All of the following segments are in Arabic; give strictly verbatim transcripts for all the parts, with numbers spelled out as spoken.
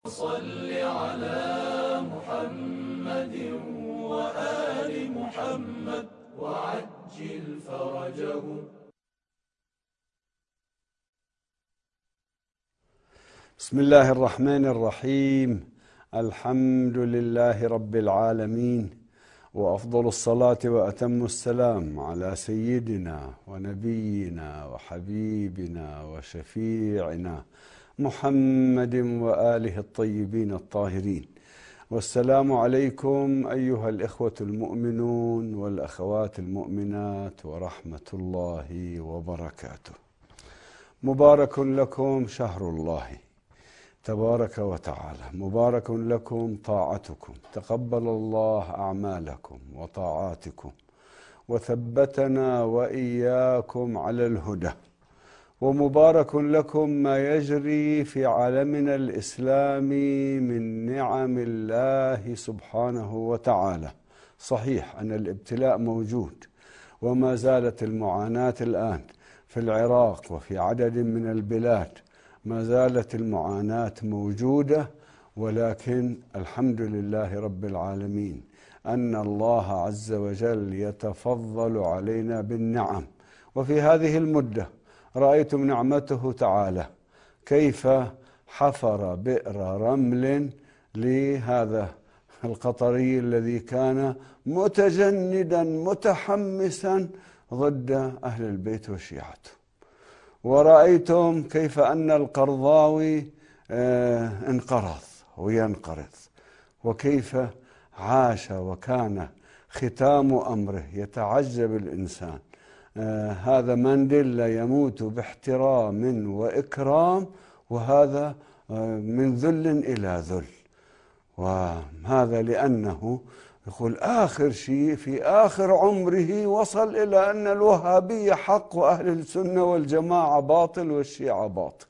صل على محمد وآل محمد وعجل فرجهم. بسم الله الرحمن الرحيم. الحمد لله رب العالمين، وأفضل الصلاة وأتم السلام على سيدنا ونبينا وحبيبنا وشفيعنا محمد وآله الطيبين الطاهرين. والسلام عليكم أيها الإخوة المؤمنون والأخوات المؤمنات ورحمة الله وبركاته. مبارك لكم شهر الله تبارك وتعالى، مبارك لكم طاعتكم، تقبل الله أعمالكم وطاعاتكم وثبتنا وإياكم على الهدى. ومبارك لكم ما يجري في عالمنا الإسلامي من نعم الله سبحانه وتعالى. صحيح أن الابتلاء موجود، وما زالت المعاناة الآن في العراق وفي عدد من البلاد، ما زالت المعاناة موجودة، ولكن الحمد لله رب العالمين أن الله عز وجل يتفضل علينا بالنعم. وفي هذه المدة رأيتم نعمته تعالى كيف حفر بئر رمل لهذا القطري الذي كان متجندا متحمسا ضد أهل البيت وشيعته. ورأيتم كيف أن القرضاوي انقرض وينقرض، وكيف عاش وكان ختام أمره يتعجب الإنسان. آه هذا مانديلا يموت باحترام وإكرام، وهذا آه من ذل إلى ذل. وهذا لأنه يقول آخر شيء في آخر عمره وصل إلى أن الوهابية حق وأهل السنة والجماعة باطل والشيعة باطل.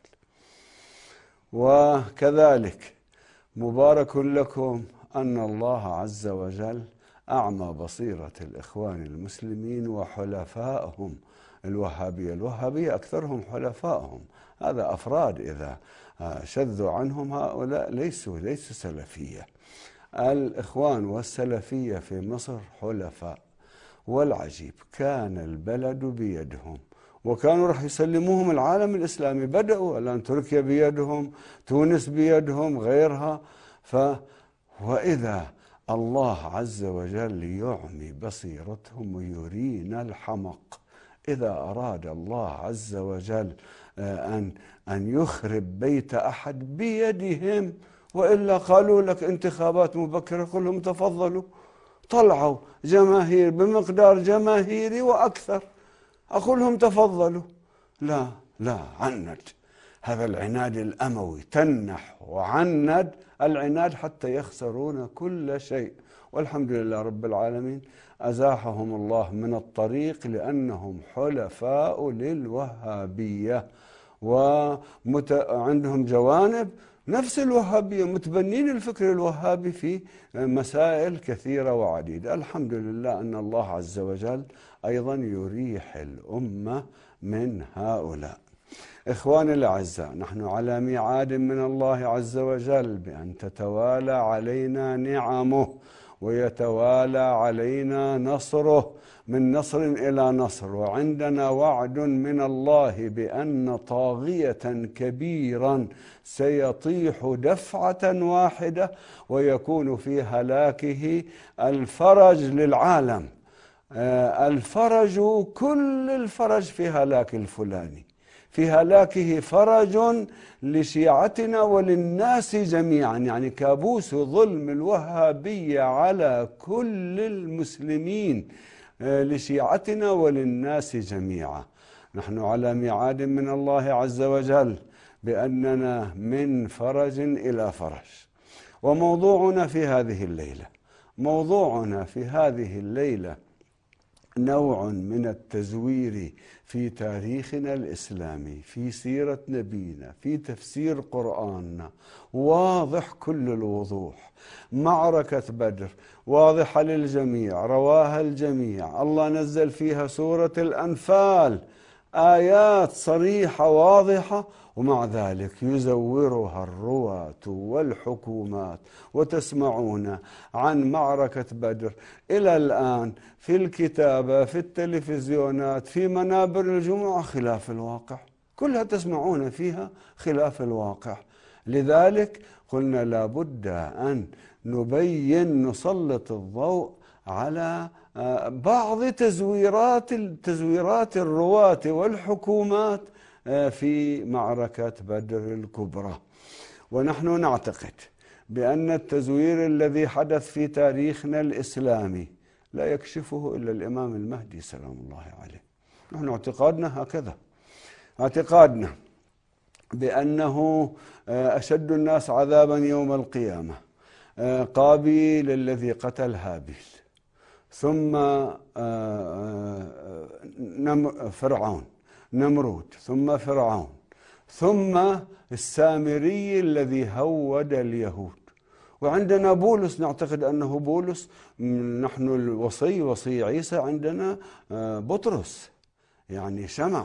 وكذلك مبارك لكم أن الله عز وجل أعمى بصيرة الإخوان المسلمين وحلفائهم الوهابية. الوهابية أكثرهم حلفائهم، هذا أفراد إذا شذوا عنهم هؤلاء ليسوا ليسوا سلفية. الإخوان والسلفية في مصر حلفاء، والعجيب كان البلد بيدهم، وكانوا راح يسلموهم العالم الإسلامي. بدأوا الآن تركيا بيدهم، تونس بيدهم، غيرها. ف وإذا الله عز وجل يعمي بصيرتهم ويرينا الحمق. إذا أراد الله عز وجل أن أن يخرب بيت أحد بيدهم، وإلا قالوا لك انتخابات مبكرة، قل لهم تفضلوا، طلعوا جماهير بمقدار جماهيري وأكثر، أقول لهم تفضلوا. لا لا، عند هذا العناد الأموي، تنح وعند العناد حتى يخسرون كل شيء. والحمد لله رب العالمين أزاحهم الله من الطريق، لأنهم حلفاء للوهابية، وعندهم جوانب نفس الوهابية، متبنين الفكر الوهابي في مسائل كثيرة وعديدة. الحمد لله أن الله عز وجل أيضا يريح الأمة من هؤلاء. إخواني الأعزاء، نحن على ميعاد من الله عز وجل بأن تتوالى علينا نعمه ويتوالى علينا نصره، من نصر إلى نصر. وعندنا وعد من الله بأن طاغية كبيرا سيطيح دفعة واحدة، ويكون في هلاكه الفرج للعالم. الفرج، كل الفرج في هلاك الفلاني، في هلاكه فرج لشيعتنا وللناس جميعا. يعني كابوس ظلم الوهابية على كل المسلمين لشيعتنا وللناس جميعا. نحن على ميعاد من الله عز وجل بأننا من فرج إلى فرج. وموضوعنا في هذه الليلة موضوعنا في هذه الليلة نوع من التزوير في تاريخنا الإسلامي، في سيرة نبينا، في تفسير قرآننا، واضح كل الوضوح. معركة بدر واضحة للجميع، رواها الجميع، الله نزل فيها سورة الأنفال، آيات صريحة واضحة، ومع ذلك يزورها الرواة والحكومات، وتسمعون عن معركة بدر إلى الآن في الكتابة، في التلفزيونات، في منابر الجمعة، خلاف الواقع، كلها تسمعون فيها خلاف الواقع. لذلك قلنا لابد أن نبين، نسلط الضوء على بعض تزويرات تزويرات الرواة والحكومات في معركة بدر الكبرى. ونحن نعتقد بأن التزوير الذي حدث في تاريخنا الإسلامي لا يكشفه إلا الإمام المهدي سلام الله عليه. نحن اعتقادنا هكذا، اعتقادنا بأنه أشد الناس عذابا يوم القيامة قابيل الذي قتل هابيل، ثم فرعون نمرود، ثم فرعون، ثم السامري الذي هود اليهود. وعندنا بولس، نعتقد أنه بولس، نحن الوصي وصي عيسى عندنا بطرس يعني شمع،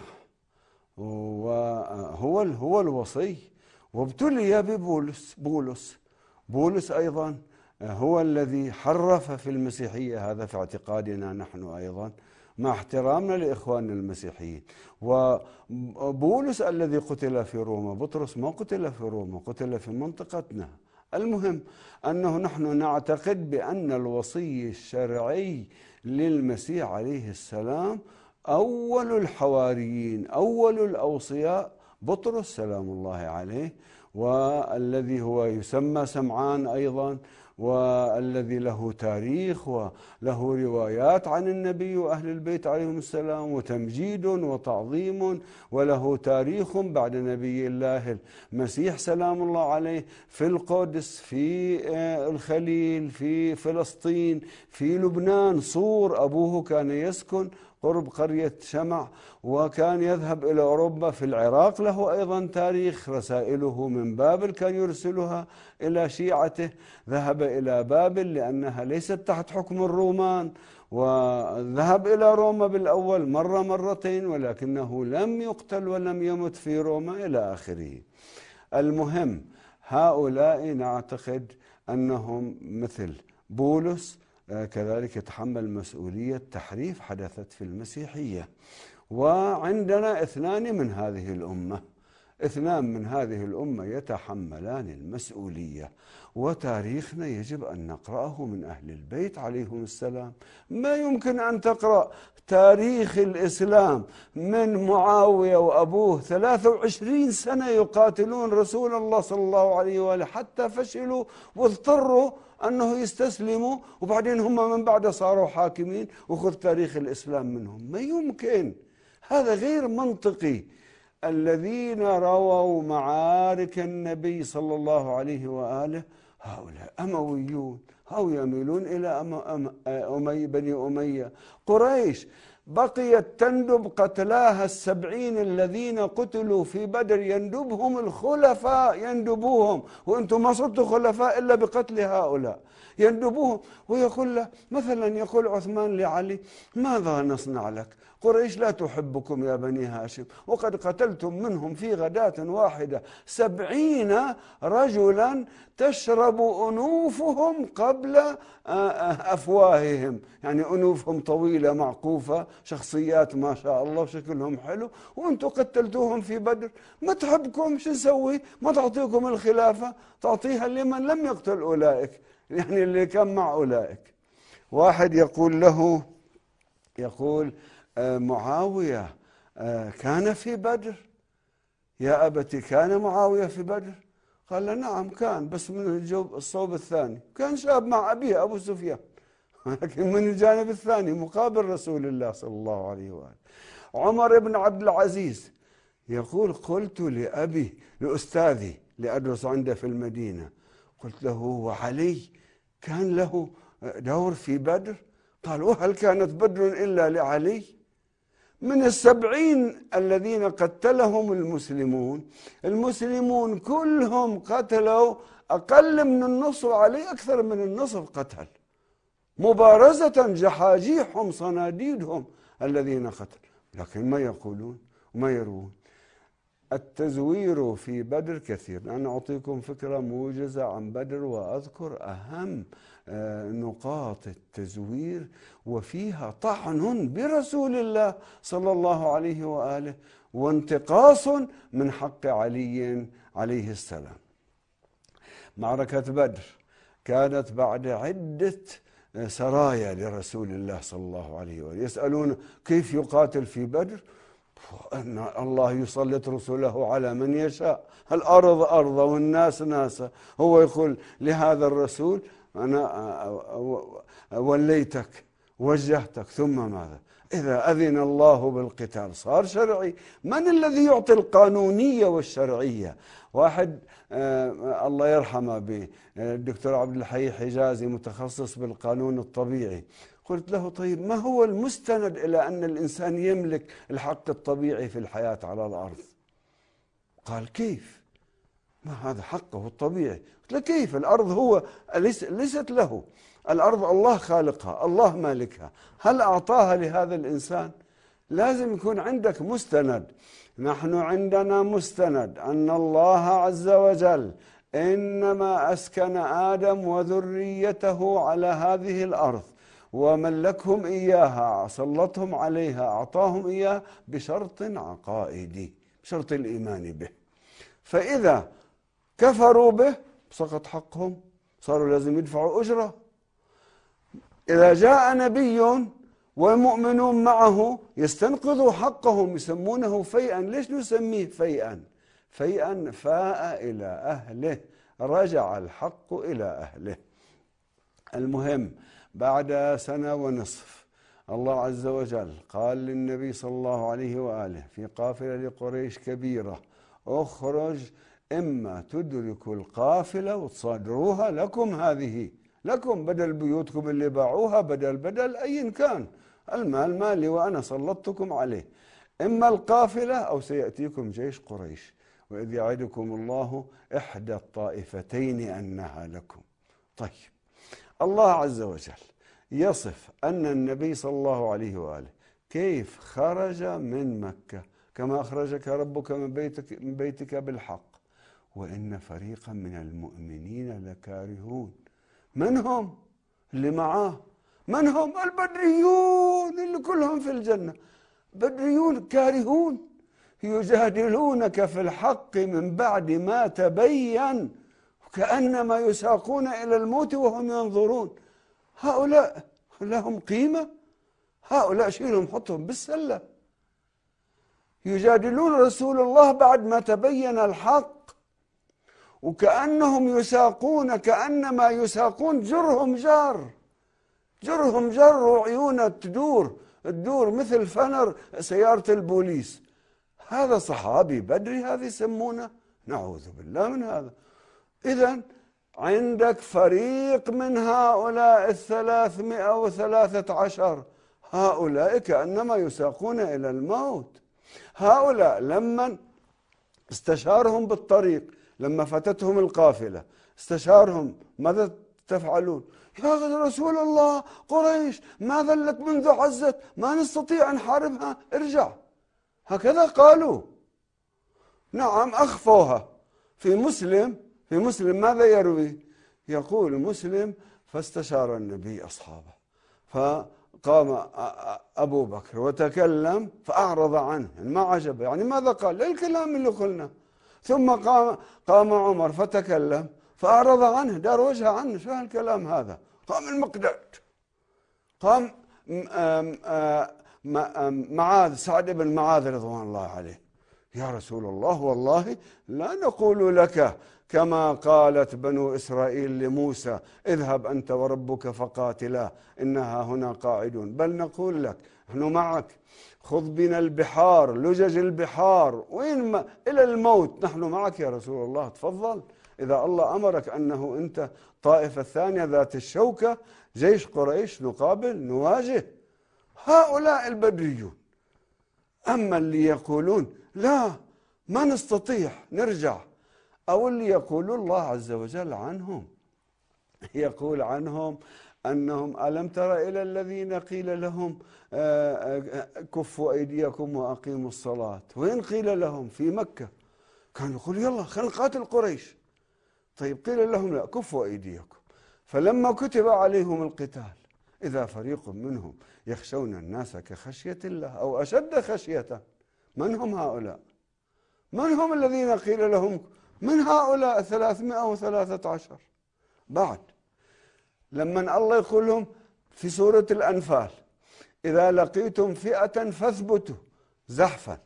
وهو هو الوصي، وابتلي ببولس. بولس بولس أيضا هو الذي حرف في المسيحية، هذا في اعتقادنا نحن أيضا مع احترامنا لإخواننا المسيحيين. وبولس الذي قتل في روما، بطرس ما قتل في روما، قتل في منطقتنا. المهم أنه نحن نعتقد بأن الوصي الشرعي للمسيح عليه السلام أول الحواريين، أول الأوصياء بطرس سلام الله عليه، والذي هو يسمى سمعان أيضا، والذي له تاريخ وله روايات عن النبي وأهل البيت عليهم السلام، وتمجيد وتعظيم، وله تاريخ بعد نبي الله المسيح سلام الله عليه في القدس، في الخليل، في فلسطين، في لبنان. صور أبوه كان يسكن قرب قرية شمع، وكان يذهب إلى أوروبا. في العراق له أيضا تاريخ، رسائله من بابل كان يرسلها إلى شيعته، ذهب إلى بابل لأنها ليست تحت حكم الرومان، وذهب إلى روما بالأول مرة مرتين، ولكنه لم يقتل ولم يمت في روما إلى آخره. المهم هؤلاء نعتقد أنهم مثل بولس كذلك يتحمل مسؤولية تحريف حدثت في المسيحية. وعندنا اثنان من هذه الأمة، اثنان من هذه الأمة يتحملان المسؤولية، وتاريخنا يجب أن نقرأه من أهل البيت عليهم السلام. ما يمكن أن تقرأ تاريخ الإسلام من معاوية وأبوه ثلاثة وعشرين سنة يقاتلون رسول الله صلى الله عليه وآله حتى فشلوا واضطروا أنه يستسلموا، وبعدين هم من بعد صاروا حاكمين، وخذ تاريخ الإسلام منهم. ما يمكن، هذا غير منطقي. الذين رووا معارك النبي صلى الله عليه وآله هؤلاء أمويون، أو يميلون إلى أمي بني أمية. قريش بقيت تندب قتلاها السبعين الذين قتلوا في بدر، يندبهم الخلفاء، يندبوهم، وأنتم ما صرتوا خلفاء إلا بقتل هؤلاء، يندبوهم. ويقول له مثلا، يقول عثمان لعلي: ماذا نصنع لك؟ قريش لا تحبكم يا بني هاشم، وقد قتلتم منهم في غداة واحدة سبعين رجلا تشرب أنوفهم قبل أفواههم، يعني أنوفهم طويلة معقوفة، شخصيات ما شاء الله وشكلهم حلو، وأنتم قتلتوهم في بدر. ما تحبكم شو نسوي؟ ما تعطيكم الخلافة، تعطيها لمن لم يقتل أولئك، يعني اللي كان مع أولئك. واحد يقول له، يقول معاوية كان في بدر؟ يا أبتي كان معاوية في بدر؟ قال له نعم كان، بس من الجوب الصوب الثاني، كان شاب مع أبيه أبو سفيان، لكن من الجانب الثاني مقابل رسول الله صلى الله عليه وآله. عمر بن عبد العزيز يقول: قلت لأبي لأستاذي لأدرس عنده في المدينة، قلت له: وعلي كان له دور في بدر؟ قال: وهل كانت بدر إلا لعلي؟ من السبعين الذين قتلهم المسلمون، المسلمون كلهم قتلوا أقل من النصف، وعلي أكثر من النصف قتل، مبارزة التزوير في بدر كثير. أنا أعطيكم فكرة موجزة عن بدر وأذكر أهم نقاط التزوير، وفيها طعن برسول الله صلى الله عليه وآله وانتقاص من حق علي عليه السلام. معركة بدر كانت بعد عدة سرايا لرسول الله صلى الله عليه وآله، يسألون كيف يقاتل في بدر؟ أن الله يسلط رسله على من يشاء، الأرض أرضه والناس ناسه. هو يقول لهذا الرسول أنا وليتك وجهتك، ثم ماذا؟ إذا أذن الله بالقتال صار شرعي. من الذي يعطي القانونية والشرعية؟ واحد آه الله يرحمه به الدكتور عبد الحي حجازي، متخصص بالقانون الطبيعي. قلت له طيب ما هو المستند إلى أن الإنسان يملك الحق الطبيعي في الحياة على الأرض؟ قال كيف؟ ما هذا حقه الطبيعي. قلت له كيف؟ الأرض هو ليست له، الأرض الله خالقها، الله مالكها، هل أعطاها لهذا الإنسان؟ لازم يكون عندك مستند. نحن عندنا مستند أن الله عز وجل إنما أسكن آدم وذريته على هذه الأرض وملكهم إياها، سلطهم عليها، أعطاهم إياها بشرط عقائدي، بشرط الإيمان به. فإذا كفروا به سقط حقهم، صاروا لازم يدفعوا أجرة. إذا جاء نبي والمؤمنون معه يستنقذوا حقهم، يسمونه فيئا. ليش نسميه فيئا؟ فيئا فاء إلى أهله، رجع الحق إلى أهله. المهم بعد سنة ونصف الله عز وجل قال للنبي صلى الله عليه وآله في قافلة لقريش كبيرة: اخرج، إما تدركوا القافلة وتصادروها لكم، هذه لكم بدل بيوتكم اللي باعوها، بدل بدل أي كان، المال مالي وأنا سلطتكم عليه، إما القافلة أو سيأتيكم جيش قريش، وإذ يعدكم الله إحدى الطائفتين أنها لكم. طيب، الله عز وجل يصف أن النبي صلى الله عليه وآله كيف خرج من مكة كما أخرجك ربك من بيتك, من بيتك بالحق، وإن فريقا من المؤمنين لكارهون. من هم اللي معاه؟ من هم؟ البدريون اللي كلهم في الجنة. بدريون كارهون يجادلونك في الحق من بعد ما تبين كأنما يساقون إلى الموت وهم ينظرون. هؤلاء لهم قيمة؟ هؤلاء شيلهم حطهم بالسلة. يجادلون رسول الله بعد ما تبين الحق، وكأنهم يساقون، كأنما يساقون جرهم جار، جرهم جر وعيونها تدور تدور مثل فنر سيارة البوليس. هذا صحابي بدري هذا يسمونه؟ نعوذ بالله من هذا. إذن عندك فريق من هؤلاء الثلاثمائة وثلاثة عشر، هؤلاء كأنما يساقون إلى الموت. هؤلاء لما استشارهم بالطريق، لما فاتتهم القافلة استشارهم: ماذا تفعلون؟ يا رسول الله قريش ما ذلت منذ عزت، ما نستطيع أن نحاربها، ارجع. هكذا قالوا. نعم، أخفوها. في مسلم في مسلم ماذا يروي؟ يقول مسلم: فاستشار النبي أصحابه، فقام أبو بكر وتكلم فأعرض عنه، ما عجبه، يعني ماذا قال؟ الكلام اللي قلنا. ثم قام قام عمر فتكلم فأعرض عنه، دار وجهه عنه، شو هالكلام هذا؟ قام المقداد، قام معاذ، سعد بن معاذ رضوان الله عليه: يا رسول الله والله لا نقول لك كما قالت بنو إسرائيل لموسى: اذهب أنت وربك فقاتلا إنها هنا قاعدون، بل نقول لك نحن معك، خذ بنا البحار، لجج البحار، وين ما إلى الموت نحن معك يا رسول الله، تفضل. إذا الله أمرك أنه أنت طائفة الثانية ذات الشوكة، جيش قريش، نقابل نواجه. هؤلاء البدريون. أما اللي يقولون لا ما نستطيع نرجع، أو اللي يقول الله عز وجل عنهم، يقول عنهم: أنهم ألم تر إلى الذين قيل لهم كفوا أيديكم وأقيموا الصلاة. وين قيل لهم؟ في مكة. كانوا يقول يلا خلينا نقاتل قريش. طيب قيل لهم لا، كفوا أيديكم. فلما كتب عليهم القتال إذا فريق منهم يخشون الناس كخشية الله أو أشد خشية. من هم هؤلاء؟ من هم الذين قيل لهم؟ من هؤلاء ثلاثمائة وثلاثة عشر؟ بعد لما الله يقول لهم في سورة الأنفال إذا لقيتم فئة فاثبتوا زحفا،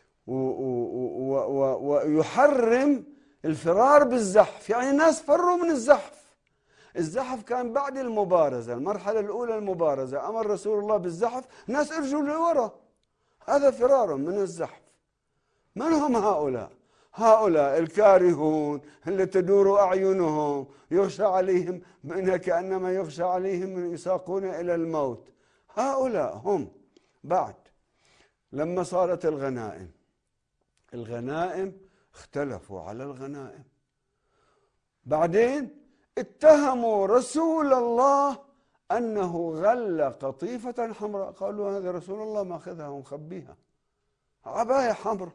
ويحرم الفرار بالزحف، يعني الناس فروا من الزحف. الزحف كان بعد المبارزة، المرحلة الأولى المبارزة، أمر رسول الله بالزحف، ناس ارجوا لورا، هذا فرار من الزحف. من هم هؤلاء؟ هؤلاء الكارهون اللي تدور أعينهم، يخشى عليهم بأنها كأنما يخشى عليهم يساقون إلى الموت. هؤلاء هم. بعد لما صارت الغنائم، الغنائم اختلفوا على الغنائم. بعدين اتهموا رسول الله أنه غل قطيفة حمراء. قالوا هذا رسول الله ماخذها ومخبيها، عباية حمراء.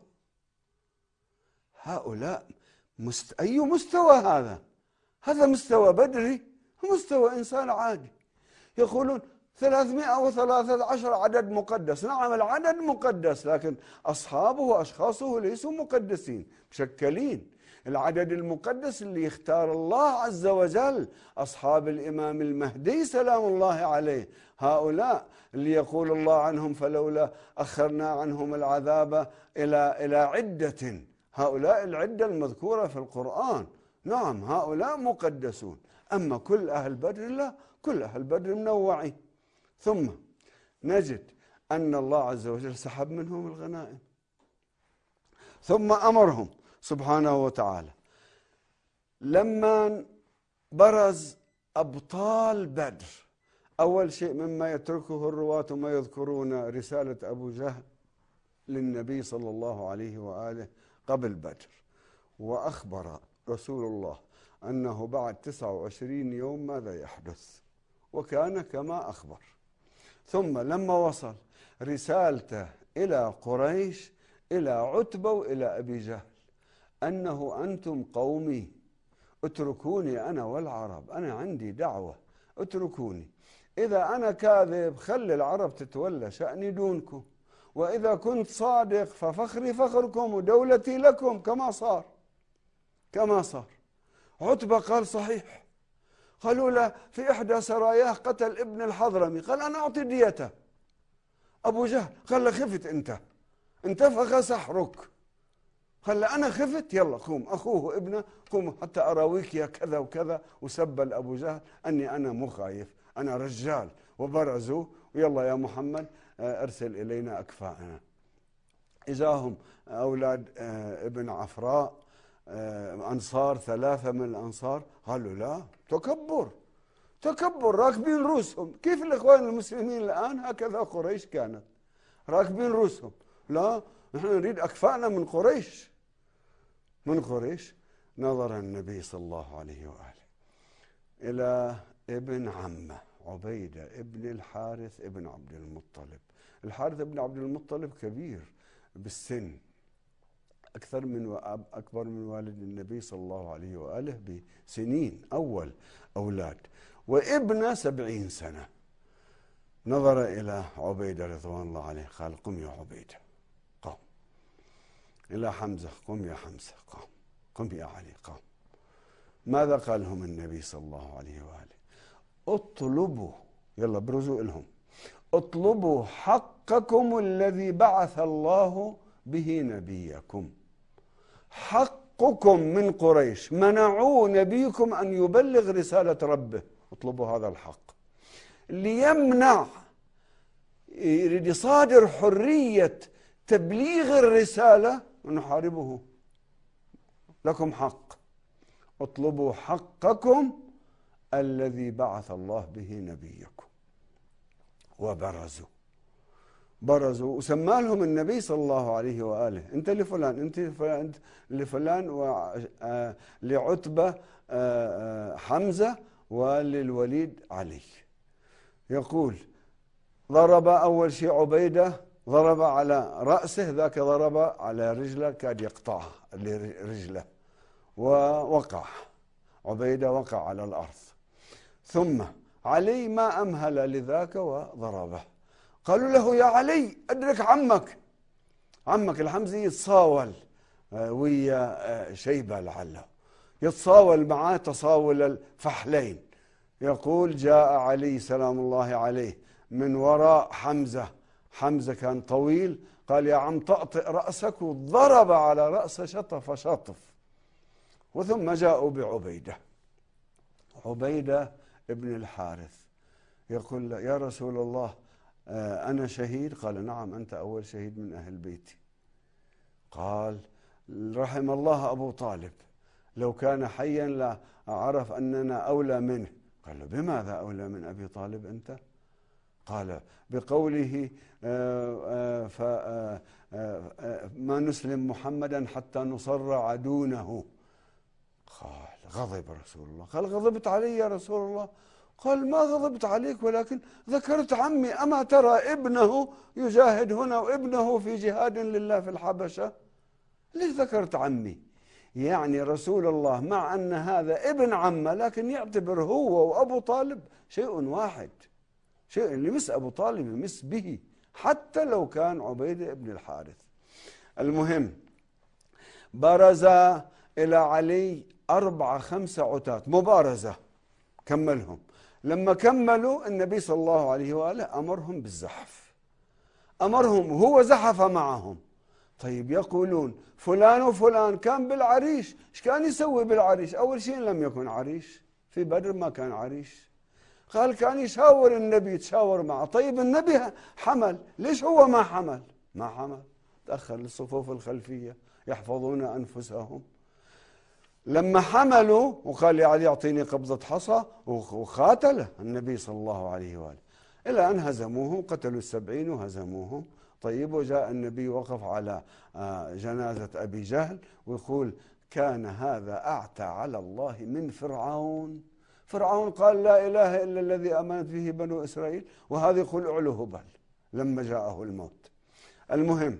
هؤلاء مست... أي مستوى هذا؟ هذا مستوى بدري، مستوى إنسان عادي. يقولون ثلاثمائة وثلاثة عشر عدد مقدس. نعم العدد مقدس، لكن أصحابه وأشخاصه ليسوا مقدسين، مشكلين. العدد المقدس اللي يختار الله عز وجل، أصحاب الإمام المهدي سلام الله عليه، هؤلاء اللي يقول الله عنهم فلولا أخرنا عنهم العذاب إلى إلى عدة. هؤلاء العدة المذكورة في القرآن، نعم هؤلاء مقدسون. أما كل أهل بدر لا، كل أهل بدر منوعين. ثم نجد أن الله عز وجل سحب منهم الغنائم، ثم أمرهم سبحانه وتعالى لما برز أبطال بدر. أول شيء مما يتركه الرواة ما يذكرون رسالة أبو جهل للنبي صلى الله عليه وآله قبل بدر، وأخبر رسول الله أنه بعد تسعة وعشرين يوم ماذا يحدث، وكان كما أخبر. ثم لما وصل رسالته إلى قريش، إلى عتبة وإلى أبي جهل، أنه أنتم قومي اتركوني أنا والعرب، أنا عندي دعوة اتركوني. إذا أنا كاذب خلي العرب تتولى شأني دونكم، وإذا كنت صادق ففخري فخركم ودولتي لكم، كما صار كما صار. عتبة قال صحيح. قالوا له في إحدى سراياه قتل ابن الحضرمي، قال أنا أعطي ديته. أبو جهل قال له خفت أنت، انتفخ سحرك. قال له أنا خفت، يلا قوم، أخوه ابنه، قوم حتى أراويك يا كذا وكذا. وسب أبو جهل أني أنا مخايف، أنا رجال. وبرزوا، ويلا يا محمد أرسل إلينا أكفاءنا. إجاهم أولاد ابن عفراء أنصار، ثلاثة من الأنصار، قالوا لا، تكبر تكبر، راكبين رؤوسهم. كيف الإخوان المسلمين الآن؟ هكذا قريش كانت، راكبين رؤوسهم. لا، نحن نريد أكفاءنا من قريش من قريش. نظر النبي صلى الله عليه وآله إلى ابن عمه عبيدة ابن الحارث ابن عبد المطلب. الحارث ابن عبد المطلب كبير بالسن، أكثر من أكبر من والد النبي صلى الله عليه وآله بسنين، أول أولاد، وابن سبعين سنة. نظر إلى عبيدة رضوان الله عليه، قال قم يا عبيدة، قام. إلى حمزة، قم يا حمزة، قام. قم يا علي، قام. ماذا قال لهم النبي صلى الله عليه وآله؟ اطلبوا، يلا برزوا لهم، اطلبوا حقكم الذي بعث الله به نبيكم. حقكم من قريش، منعوا نبيكم أن يبلغ رسالة ربه، اطلبوا هذا الحق ليمنع، يريد يصادر حرية تبليغ الرسالة، ونحاربه. لكم حق، اطلبوا حقكم الذي بعث الله به نبيكم. وبرزوا برزوا وسمى لهم النبي صلى الله عليه وآله أنت لفلان، أنت لفلان، ولعتبة حمزة، وللوليد علي. يقول ضرب أول شيء عبيدة، ضرب على رأسه، ذاك ضرب على رجله كاد يقطعه رجله ووقع. عبيدة وقع على الأرض. ثم علي ما أمهل لذاك وضربه. قالوا له يا علي أدرك عمك. عمك الحمزي يتصاول ويا شيبة لعله، يتصاول معاه تصاول الفحلين. يقول جاء علي سلام الله عليه من وراء حمزة، حمزة كان طويل، قال يا عم طأطئ رأسك، وضرب على رأسه شطف شطف. وثم جاءوا بعبيدة، عبيدة ابن الحارث، يقول يا رسول الله أنا شهيد؟ قال نعم أنت أول شهيد من أهل بيتي. قال رحم الله أبو طالب، لو كان حيا لا عرف أننا أولى منه. قال له بماذا أولى من أبي طالب أنت؟ قال بقوله ما نسلم محمدا حتى نصرع دونه. قال غضب رسول الله. قال غضبت علي يا رسول الله؟ قال ما غضبت عليك، ولكن ذكرت عمي، أما ترى ابنه يجاهد هنا وابنه في جهاد لله في الحبشة؟ ليش ذكرت عمي؟ يعني رسول الله مع أن هذا ابن عمه لكن يعتبر هو وأبو طالب شيء واحد، شيء اللي يمس أبو طالب يمس به حتى لو كان عبيدة ابن الحارث. المهم برز إلى علي أربعة خمسة عتاة مبارزة، كملهم. لما كملوا النبي صلى الله عليه وآله أمرهم بالزحف، أمرهم هو زحف معهم. طيب يقولون فلان وفلان كان بالعريش، ايش كان يسوي بالعريش؟ أول شيء لم يكن عريش، في بدر ما كان عريش. قال كان يشاور النبي، يتشاور معه. طيب النبي حمل، ليش هو ما حمل؟ ما حمل، تأخر للصفوف الخلفية يحفظون أنفسهم. لما حملوا وقال يا علي أعطيني قبضة حصى، وخاتله النبي صلى الله عليه وآله إلى أن هزموهم، قتلوا السبعين وهزموهم. طيب وجاء النبي وقف على جنازة أبي جهل ويقول كان هذا أعتى على الله من فرعون. فرعون قال لا إله إلا الذي آمنت به بنو إسرائيل، وهذا يقول أعلو هبل لما جاءه الموت. المهم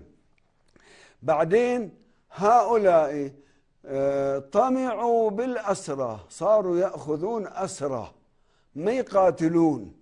بعدين هؤلاء طمعوا بالأسرى، صاروا يأخذون أسرى ما يقاتلون.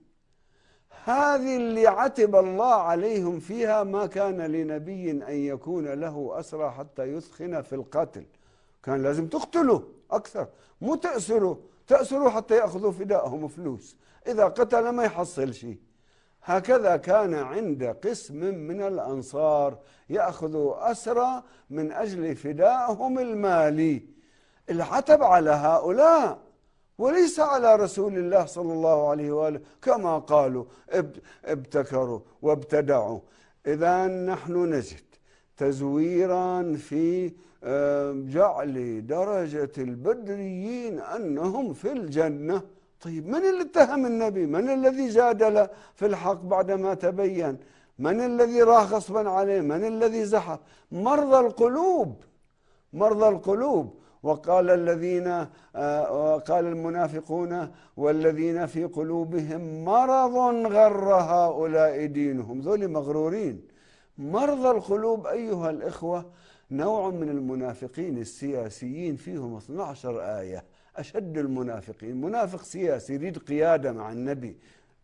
هذه اللي عتب الله عليهم فيها، ما كان لنبي أن يكون له أسرى حتى يثخن في القتل، كان لازم تقتلوا أكثر، مو تأسروا، تأسروا حتى يأخذوا فداءهم فلوس، إذا قتل ما يحصل شيء. هكذا كان عند قسم من الأنصار، يأخذوا أسرى من أجل فدائهم المالي. العتب على هؤلاء وليس على رسول الله صلى الله عليه وآله، كما قالوا ابتكروا وابتدعوا. إذا نحن نجد تزويرا في جعل درجة البدريين أنهم في الجنة. طيب من اللي اتهم النبي؟ من الذي جادل في الحق بعدما تبين؟ من الذي راه غصبا عليه؟ من الذي زحف؟ مرضى القلوب، مرضى القلوب. وقال الذين وقال المنافقون والذين في قلوبهم مرض غر هؤلاء دينهم، ذول مغرورين. مرضى القلوب أيها الإخوة نوع من المنافقين السياسيين، فيهم اثنتي عشرة آية. أشد المنافقين منافق سياسي يريد قيادة مع النبي.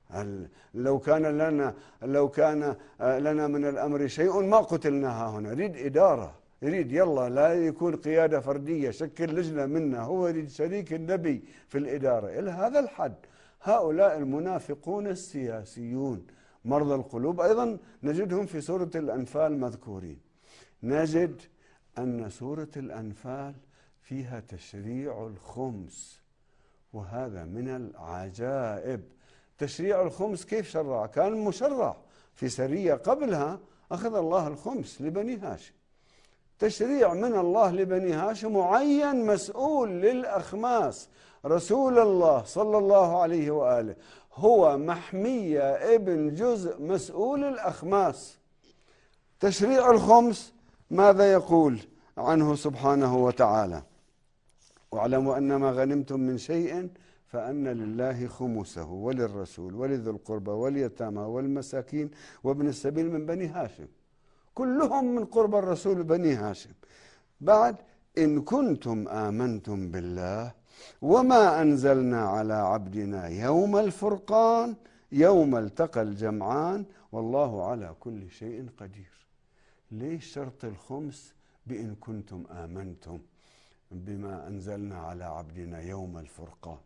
لو كان لنا لو كان لنا من الأمر شيء ما قتلناها هنا، يريد إدارة، يريد يلا لا يكون قيادة فردية، شكل لجنة منا، هو يريد شريك النبي في الإدارة إلى هذا الحد. هؤلاء المنافقون السياسيون مرضى القلوب أيضا نجدهم في سورة الأنفال مذكورين. نجد أن سورة الأنفال فيها تشريع الخمس، وهذا من العجائب. تشريع الخمس كيف شرع؟ كان مشرع في سرية قبلها، أخذ الله الخمس لبني هاشم، تشريع من الله لبني هاشم معين مسؤول للأخماس. رسول الله صلى الله عليه وآله هو محمية ابن جزء مسؤول الأخماس. تشريع الخمس ماذا يقول عنه سبحانه وتعالى؟ واعلموا أن ما غنمتم من شيء فأن لله خمسه وللرسول ولذي القربى واليتامى والمساكين وابن السبيل من بني هاشم، كلهم من قرب الرسول بني هاشم. بعد إن كنتم آمنتم بالله وما أنزلنا على عبدنا يوم الفرقان يوم التقى الجمعان والله على كل شيء قدير. ليش شرط الخمس بإن كنتم آمنتم بما أنزلنا على عبدنا يوم الفرقان؟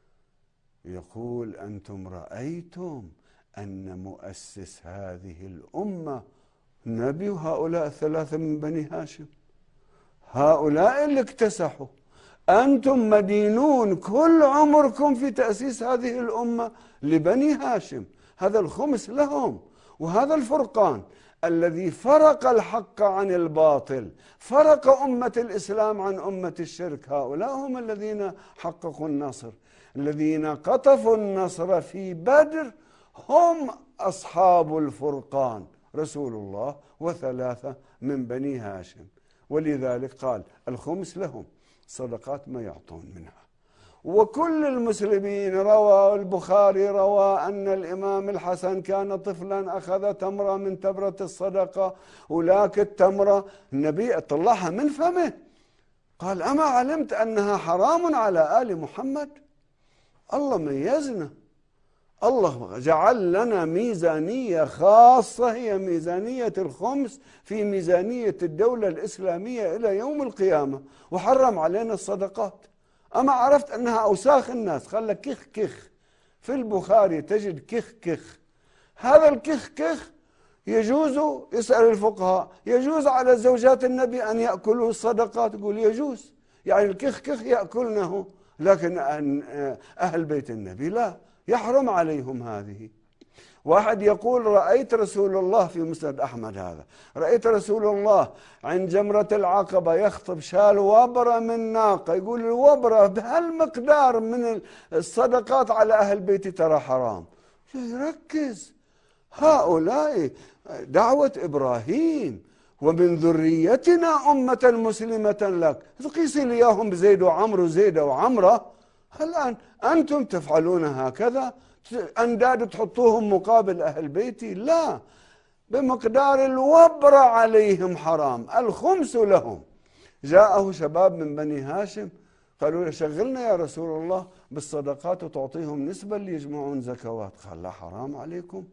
يقول أنتم رأيتم أن مؤسس هذه الأمة نبي وهؤلاء الثلاثة من بني هاشم، هؤلاء اللي اكتسحوا، أنتم مدينون كل عمركم في تأسيس هذه الأمة لبني هاشم، هذا الخمس لهم. وهذا الفرقان الذي فرق الحق عن الباطل، فرق أمة الإسلام عن أمة الشرك، هؤلاء هم الذين حققوا النصر، الذين قطفوا النصر في بدر هم أصحاب الفرقان، رسول الله وثلاثة من بني هاشم. ولذلك قال الخمس لهم، صدقات ما يعطون منها. وكل المسلمين، روى البخاري روى أن الإمام الحسن كان طفلا أخذ تمرة من تبرة الصدقة، ولاك التمرة النبي طلعها من فمه قال أما علمت أنها حرام على آل محمد؟ الله ميزنا، الله جعل لنا ميزانية خاصة هي ميزانية الخمس في ميزانية الدولة الإسلامية إلى يوم القيامة، وحرم علينا الصدقات. أما عرفت أنها أوساخ الناس، خلى كخ كخ في البخاري تجد كخ كخ، هذا الكخ كخ يجوز، يسأل الفقهاء يجوز على زوجات النبي أن يأكلوا الصدقات؟ يقول يجوز، يعني الكخ كخ يأكلنه، لكن أهل بيت النبي لا، يحرم عليهم هذه. واحد يقول رأيت رسول الله في مسند أحمد هذا، رأيت رسول الله عند جمرة العقبة يخطب شال وبرة من ناقة، يقول الوبرة بهالمقدار من الصدقات على أهل بيتي ترى حرام. يركز، هؤلاء دعوة إبراهيم ومن ذريتنا أمة مسلمة لك، تقيسي لي إياهم بزيد وعمر وزيد وعمرة. الآن أنتم تفعلون هكذا، أنداد تحطوهم مقابل أهل بيتي؟ لا، بمقدار الوبرة عليهم حرام، الخمس لهم. جاءه شباب من بني هاشم قالوا له شغلنا يا رسول الله بالصدقات وتعطيهم نسبة اللي يجمعون زكوات. قال لا، حرام عليكم،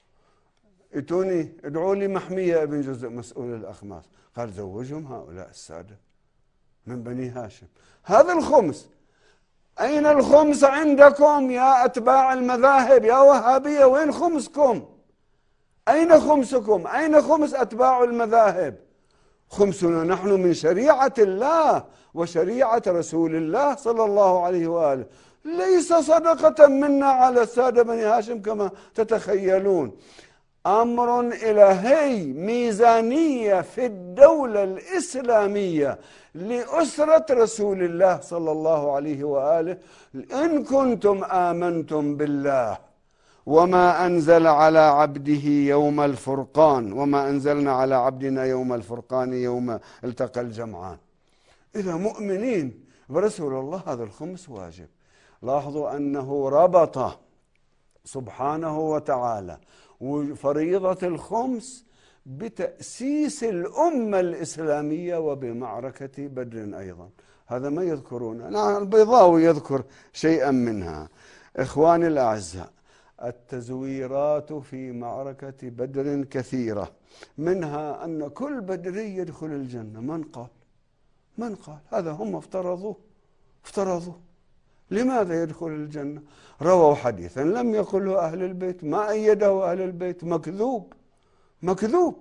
اتوني ادعوا لي محمية ابن جزء مسؤول الأخماس. قال زوجهم هؤلاء السادة من بني هاشم. هذا الخمس. أين الخمس عندكم يا أتباع المذاهب يا وهابية؟ وين خمسكم؟ أين خمسكم؟ أين خمس أتباع المذاهب؟ خمسنا نحن من شريعة الله وشريعة رسول الله صلى الله عليه وآله، ليس صدقة منا على السادة بني هاشم كما تتخيلون. أمر إلهي، ميزانية في الدولة الإسلامية لأسرة رسول الله صلى الله عليه وآله. إن كنتم آمنتم بالله وما أنزل على عبده يوم الفرقان وما أنزلنا على عبدنا يوم الفرقان يوم التقى الجمعان، إذا مؤمنين برسول الله هذا الخمس واجب. لاحظوا أنه ربط سبحانه وتعالى وفريضة الخمس بتأسيس الأمة الإسلامية وبمعركة بدر أيضا، هذا ما يذكرون. نعم البيضاوي يذكر شيئا منها. إخواني الأعزاء، التزويرات في معركة بدر كثيرة، منها أن كل بدري يدخل الجنة. من قال؟ من قال؟ هذا هم افترضوه افترضوه لماذا يدخل الجنة؟ رووا حديثا لم يقله أهل البيت، ما أيده أهل البيت، مكذوب مكذوب.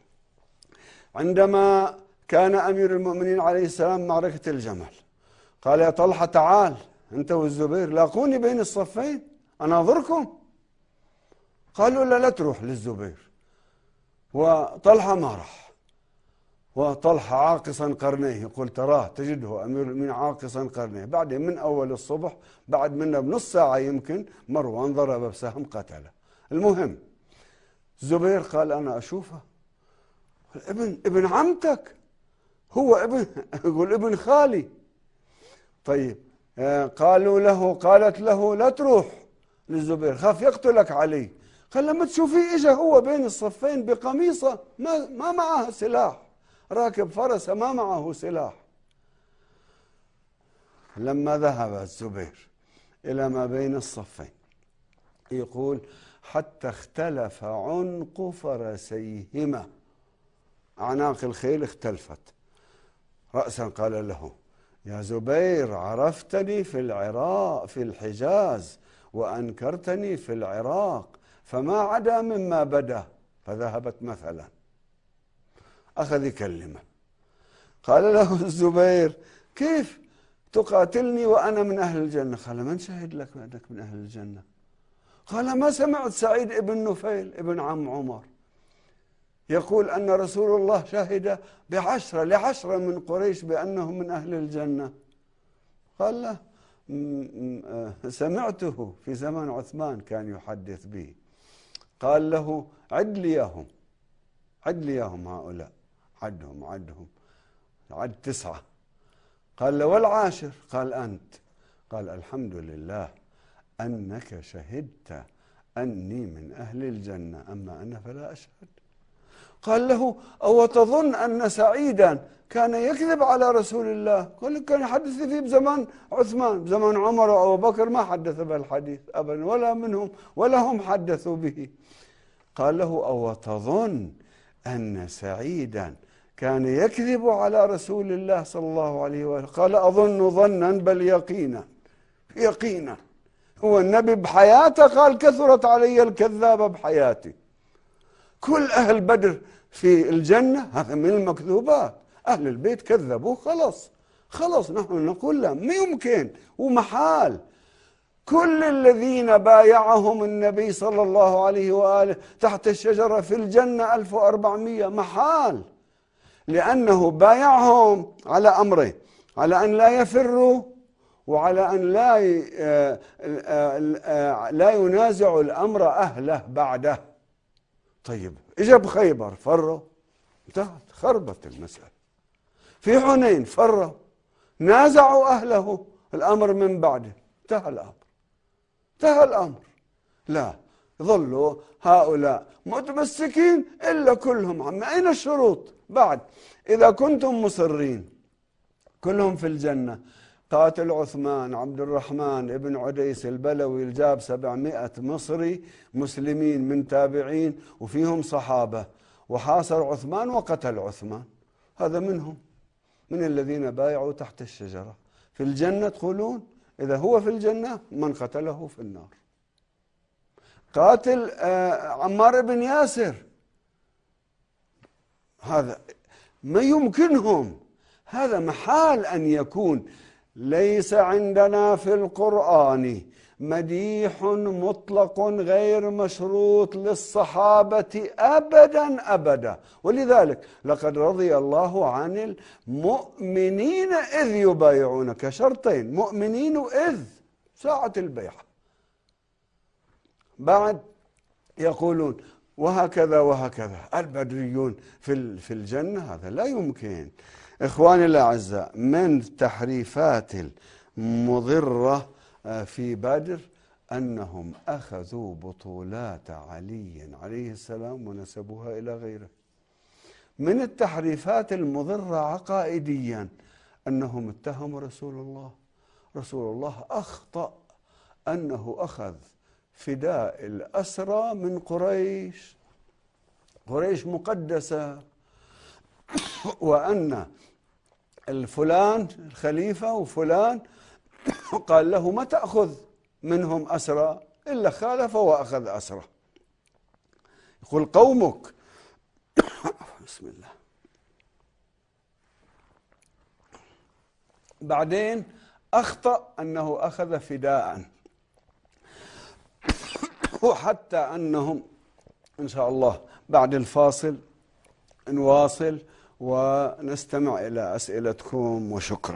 عندما كان أمير المؤمنين عليه السلام معركة الجمل قال يا طلحة تعال أنت والزبير لاقوني بين الصفين أناظركم. قالوا لا لا تروح للزبير، وطلحة ما راح، وطلحة عاقصا قرنيه، يقول تراه تجده أمير المؤمنين عاقصا قرنيه. بعدين من أول الصبح بعد منا بنص ساعة يمكن مروان ضرب بسهم قتله. المهم الزبير قال أنا أشوفه، ابن ابن عمتك، هو ابن يقول ابن خالي. طيب قالوا له قالت له لا تروح للزبير، خاف يقتلك علي. قال لما تشوفيه اجى هو بين الصفين بقميصه ما ما معه سلاح، راكب فرسه ما معه سلاح. لما ذهب الزبير إلى ما بين الصفين يقول حتى اختلف عنق فرسيهما، أعناق الخيل اختلفت. رأسا قال له يا زبير عرفتني في العراق في الحجاز وأنكرتني في العراق، فما عدا مما بدا. فذهبت مثلا، أخذ يكلمه. قال له الزبير كيف تقاتلني وأنا من أهل الجنة؟ قال من شهد لك بأنك من أهل الجنة؟ قال ما سمعت سعيد ابن نفيل ابن عم عمر يقول أن رسول الله شهد بعشرة لعشرة من قريش بأنهم من أهل الجنة. قال له سمعته في زمن عثمان كان يحدث به. قال له عد ليهم عد ليهم هؤلاء، عدهم عدهم عد تسعة. قال له والعاشر؟ قال أنت. قال الحمد لله أنك شهدت أني من أهل الجنة، أما أنا فلا أشهد. قال له أو تظن أن سعيدا كان يكذب على رسول الله؟ قال كان يحدث فيه بزمان عثمان، بزمان عمر وأبو بكر ما حدث بالحديث أبدا، ولا منهم ولا هم حدثوا به. قال له أو تظن أن سعيدا كان يكذب على رسول الله صلى الله عليه وسلم؟ قال أظن ظنا بل يقينا يقينا. هو النبي بحياته قال كثرت علي الكذابة بحياتي. كل أهل بدر في الجنة هذا من المكذوبات، أهل البيت كذبوا خلص خلص. نحن نقول لا ما يمكن ومحال. كل الذين بايعهم النبي صلى الله عليه وآله تحت الشجرة في الجنة ألف وأربعمائة محال، لأنه بايعهم على أمرين، على أن لا يفروا وعلى أن لا لا ينازعوا الأمر أهله بعده. طيب إجا بخيبر فروا، انتهت خربت المسألة. في حنين فروا نازعوا أهله الأمر من بعده، انتهى الأمر انتهى الأمر. لا ظلوا هؤلاء متمسكين إلا كلهم عم. أين الشروط بعد؟ إذا كنتم مصرين كلهم في الجنة، قاتل عثمان عبد الرحمن ابن عديس البلوي الجاب سبعمائة مصري مسلمين من تابعين وفيهم صحابة، وحاصر عثمان وقتل عثمان، هذا منهم من الذين بايعوا تحت الشجرة في الجنة. تقولون إذا هو في الجنة من قتله في النار. قاتل عمار بن ياسر، هذا ما يمكنهم، هذا محال أن يكون. ليس عندنا في القرآن مديح مطلق غير مشروط للصحابة أبدا أبدا. ولذلك لقد رضي الله عن المؤمنين إذ يبايعونك، شرطين مؤمنين إذ ساعة البيعة. بعد يقولون وهكذا وهكذا البدريون في في الجنة، هذا لا يمكن. إخواني الأعزاء، من التحريفات المضرة في بدر أنهم أخذوا بطولات علي عليه السلام ونسبوها إلى غيره. من التحريفات المضرة عقائديا أنهم اتهموا رسول الله. رسول الله أخطأ أنه أخذ فداء الأسرى من قريش، قريش مقدسة، وأن الفلان الخليفة وفلان قال له ما تأخذ منهم أسرى إلا خالف وأخذ أسرى. يقول قومك بسم الله. بعدين أخطأ أنه أخذ فداء، وحتى أنهم إن شاء الله بعد الفاصل نواصل ونستمع إلى أسئلتكم، وشكرا.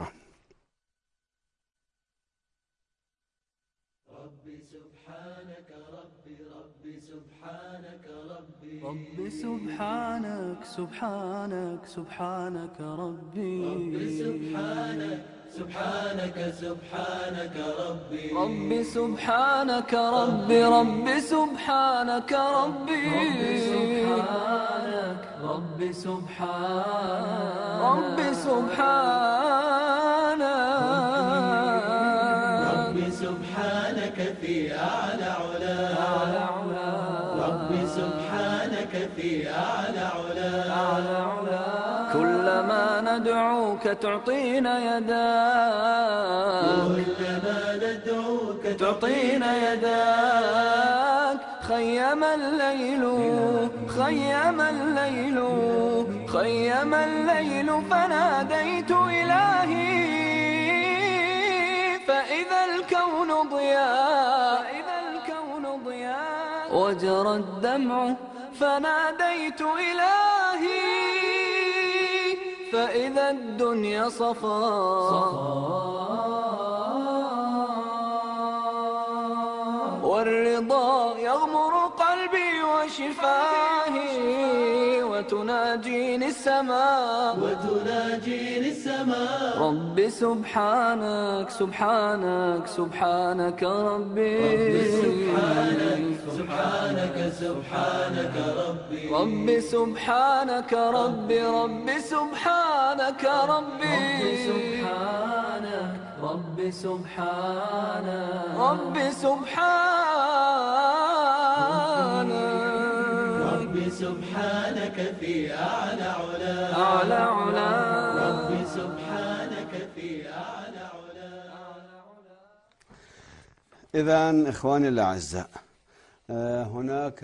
ربي سبحانك ربي ربي سبحانك ربي ربي سبحانك سبحانك سبحانك ربي ربي سبحانك سبحانك سبحانك ربي ربي سبحانك ربي ربي سبحانك ربي ربي سبحانك ربي سبحانك ربي سبحانك في أعلى علا ربي سبحانك في أعلى علا كلما ندعوك تعطينا يداك كلما ندعوك تعطينا يداك خيم الليل خيم الليل خيم الليل فناديت إلهي فإذا الكون ضياء فإذا الكون ضياء وجرى الدمع فناديت إلهي فإذا الدنيا صفاء والرضا يغمر قلبي وشفاهي وتناجيني السماء وتناجيني السماء ربي سبحانك سبحانك سبحانك ربي ربي سبحانك سبحانك سبحانك ربي ربي سبحانك ربي ربي سبحانك ربي سبحانك ربي سبحانك ربي سبحانك ربي سبحانك في أعلى علا أعلى علا ربي سبحانك في أعلى علا. إذن إخواني الأعزاء، هناك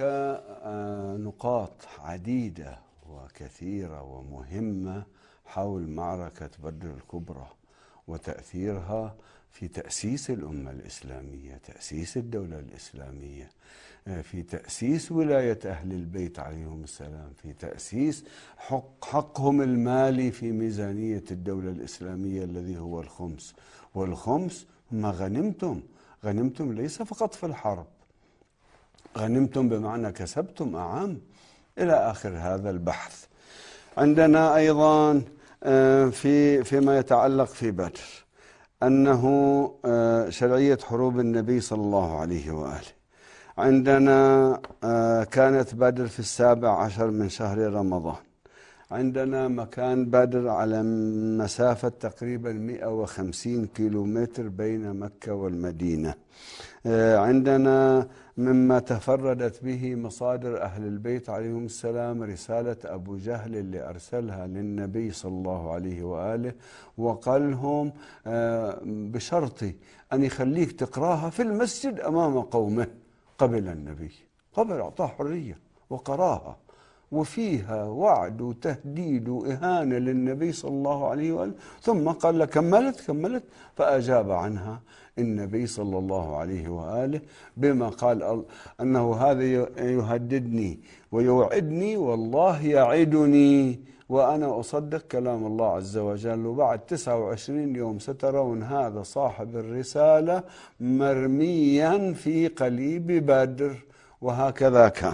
نقاط عديدة وكثيرة ومهمة حول معركة بدر الكبرى وتأثيرها في تأسيس الأمة الإسلامية، تأسيس الدولة الإسلامية، في تأسيس ولاية أهل البيت عليهم السلام، في تأسيس حق حقهم المالي في ميزانية الدولة الإسلامية الذي هو الخمس. والخمس ما غنمتم، غنمتم ليس فقط في الحرب، غنمتم بمعنى كسبتم أعام إلى آخر هذا البحث. عندنا أيضا في فيما يتعلق في بدر أنه شرعية حروب النبي صلى الله عليه وآله. عندنا كانت بدر في السابع عشر من شهر رمضان. عندنا مكان بدر على مسافة تقريبا مئة وخمسين كيلومتر بين مكة والمدينة. عندنا مما تفردت به مصادر أهل البيت عليهم السلام رسالة أبو جهل اللي أرسلها للنبي صلى الله عليه وآله وقالهم بشرط أن يخليك تقراها في المسجد أمام قومه. قبل النبي، قبل أعطاه حرية وقراها، وفيها وعد وتهديد وإهانة للنبي صلى الله عليه وآله. ثم قال له كملت كملت فأجاب عنها النبي صلى الله عليه وآله بما قال أنه هذا يهددني ويوعدني والله يعدني وأنا أصدق كلام الله عز وجل. وبعد تسعة وعشرين يوم سترون هذا صاحب الرسالة مرميا في قليب بدر. وهكذا كان.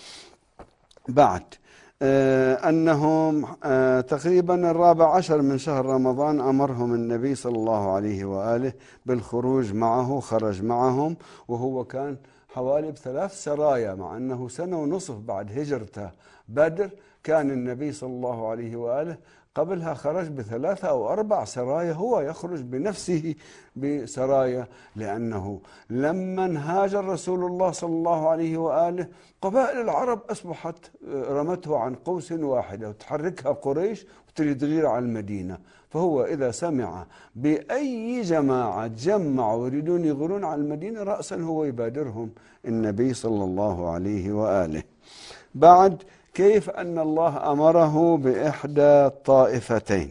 بعد آه أنهم آه تقريبا الرابع عشر من شهر رمضان أمرهم النبي صلى الله عليه وآله بالخروج معه. خرج معهم وهو كان حوالي بثلاث سرايا، مع أنه سنة ونصف بعد هجرته بدر كان النبي صلى الله عليه وآله قبلها خرج بثلاثة أو أربع سرايا، هو يخرج بنفسه بسرايا، لأنه لما هاجر رسول الله صلى الله عليه وآله قبائل العرب أصبحت رمته عن قوس واحدة وتحركها قريش وتريد تغير على المدينة. فهو إذا سمع بأي جماعة جمعوا ويريدون يغيرون على المدينة رأسا هو يبادرهم النبي صلى الله عليه وآله. بعد كيف أن الله أمره بإحدى الطائفتين.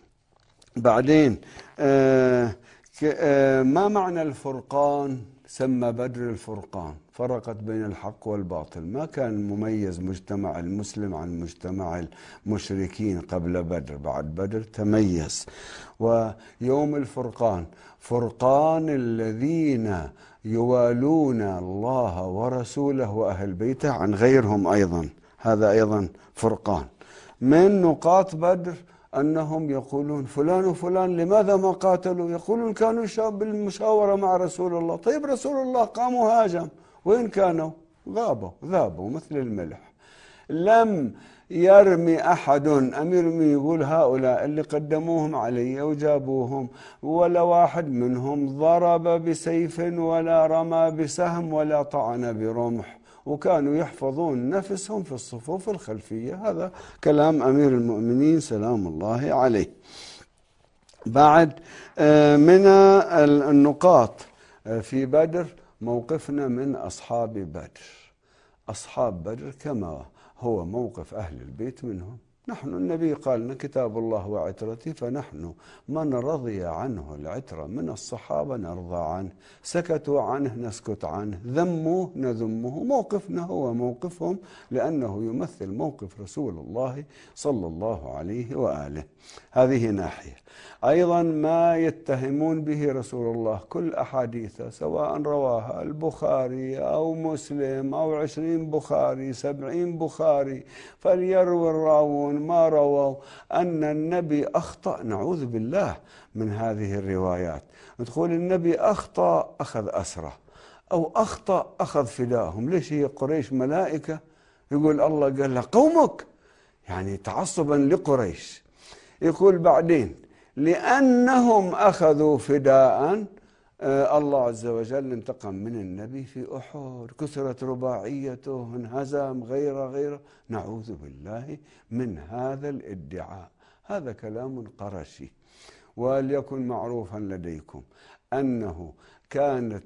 بعدين آه آه ما معنى الفرقان؟ سمى بدر الفرقان، فرقت بين الحق والباطل. ما كان مميز مجتمع المسلم عن مجتمع المشركين قبل بدر، بعد بدر تميز. ويوم الفرقان فرقان الذين يوالون الله ورسوله وأهل بيته عن غيرهم أيضا، هذا أيضا فرقان. من نقاط بدر أنهم يقولون فلان وفلان لماذا ما قاتلوا؟ يقولون كانوا بالمشاورة مع رسول الله. طيب رسول الله قام وهاجم، وين كانوا؟ غابوا ذابوا مثل الملح. لم يرمي أحد، أمير المؤمنين يقول هؤلاء اللي قدموهم علي وجابوهم ولا واحد منهم ضرب بسيف ولا رمى بسهم ولا طعن برمح، وكانوا يحفظون نفسهم في الصفوف الخلفية. هذا كلام أمير المؤمنين سلام الله عليه. بعد من النقاط في بدر موقفنا من أصحاب بدر. أصحاب بدر كما هو موقف أهل البيت منهم. نحن النبي قال لنا كتاب الله وعترتي، فنحن من رضي عنه العترة من الصحابة نرضى عنه، سكتوا عنه نسكت عنه، ذموه نذمه. موقفنا هو موقفهم، لأنه يمثل موقف رسول الله صلى الله عليه وآله. هذه ناحية. أيضا ما يتهمون به رسول الله كل أحاديثه سواء رواها البخاري أو مسلم أو عشرين بخاري سبعين بخاري، فليروي الراوون ما رووا أن النبي أخطأ. نعوذ بالله من هذه الروايات. تقول النبي أخطأ أخذ أسره، أو أخطأ أخذ فداهم. ليش؟ هي قريش ملائكة؟ يقول الله قال له قومك، يعني تعصبا لقريش. يقول بعدين لأنهم أخذوا فداء الله عز وجل انتقم من النبي في أحد، كسرت رباعيته، انهزم غير غير. نعوذ بالله من هذا الادعاء. هذا كلام قرشي. وليكن معروفا لديكم أنه كانت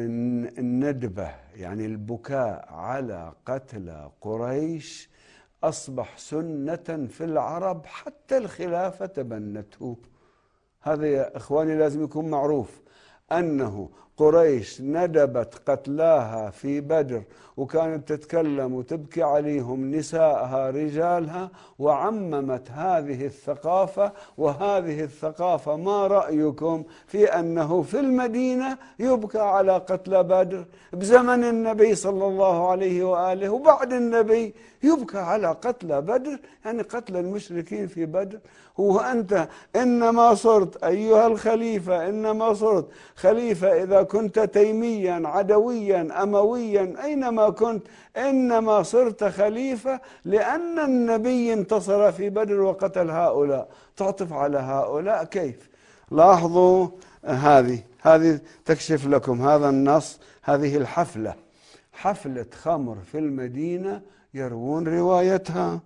الندبة، يعني البكاء على قتلى قريش، أصبح سنة في العرب حتى الخلافة تبنته. هذا يا إخواني لازم يكون معروف، أنه قريش ندبت قتلاها في بدر، وكانت تتكلم وتبكي عليهم نسائها رجالها، وعممت هذه الثقافة. وهذه الثقافة ما رأيكم في أنه في المدينة يبكى على قتلى بدر بزمن النبي صلى الله عليه وآله، وبعد النبي يبكى على قتلى بدر، يعني قتل المشركين في بدر. وأنت إنما صرت أيها الخليفة، إنما صرت خليفة إذا كنت تيميا عدويا أمويا أينما كنت، إنما صرت خليفة لأن النبي انتصر في بدر وقتل هؤلاء. تعطف على هؤلاء كيف؟ لاحظوا هذه هذه تكشف لكم هذا النص. هذه الحفلة، حفلة خمر في المدينة، يروون روايتها.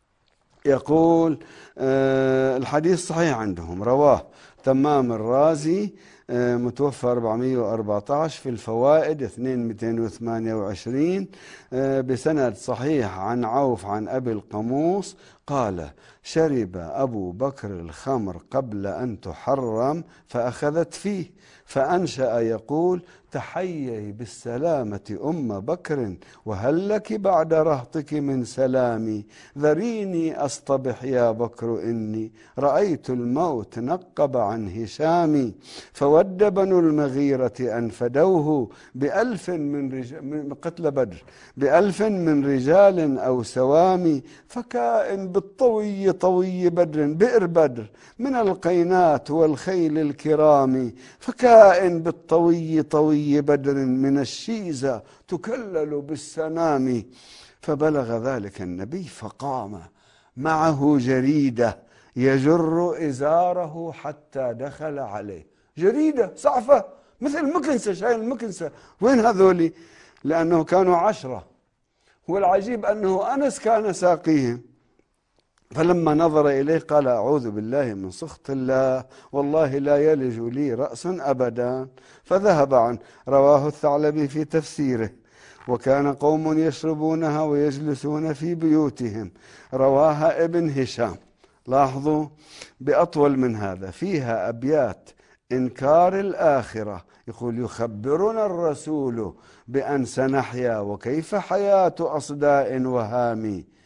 يقول الحديث صحيح عندهم، رواه تمام الرازي متوفى أربعمائة وأربعة عشر في الفوائد اثنين ألف ومئتين وثمانية وعشرين بسند صحيح عن عوف عن أبي القموس قال: شرب أبو بكر الخمر قبل أن تحرم فأخذت فيه، فأنشأ يقول: تحيي بالسلامة أم بكر، وهل لك بعد رهطك من سلامي؟ ذريني أصطبح يا بكر، إني رأيت الموت نقب عن هشامي. فود بنو المغيرة أن فدوه بألف من رجال من قتل بدر بألف من رجال أو سوامي، فكائن بالطوي طوي بدر بئر بدر من القينات والخيل الكرام، فكائن بالطوي طوي بدر من الشيزة تكلل بالسنام. فبلغ ذلك النبي فقام معه جريدة يجر إزاره حتى دخل عليه. جريدة صعفة مثل مكنسة، شايل مكنسة. وين هذولي؟ لأنه كانوا عشرة، والعجيب أنه أنس كان ساقيهم. فلما نظر إليه قال: أعوذ بالله من سخط الله، والله لا يلج لي رأس أبدا. فذهب عنه. رواه الثعلبي في تفسيره. وكان قوم يشربونها ويجلسون في بيوتهم. رواها ابن هشام. لاحظوا بأطول من هذا، فيها أبيات إنكار الآخرة. يقول: يخبرنا الرسول بأن سنحيا، وكيف حياة أصداء وهامي،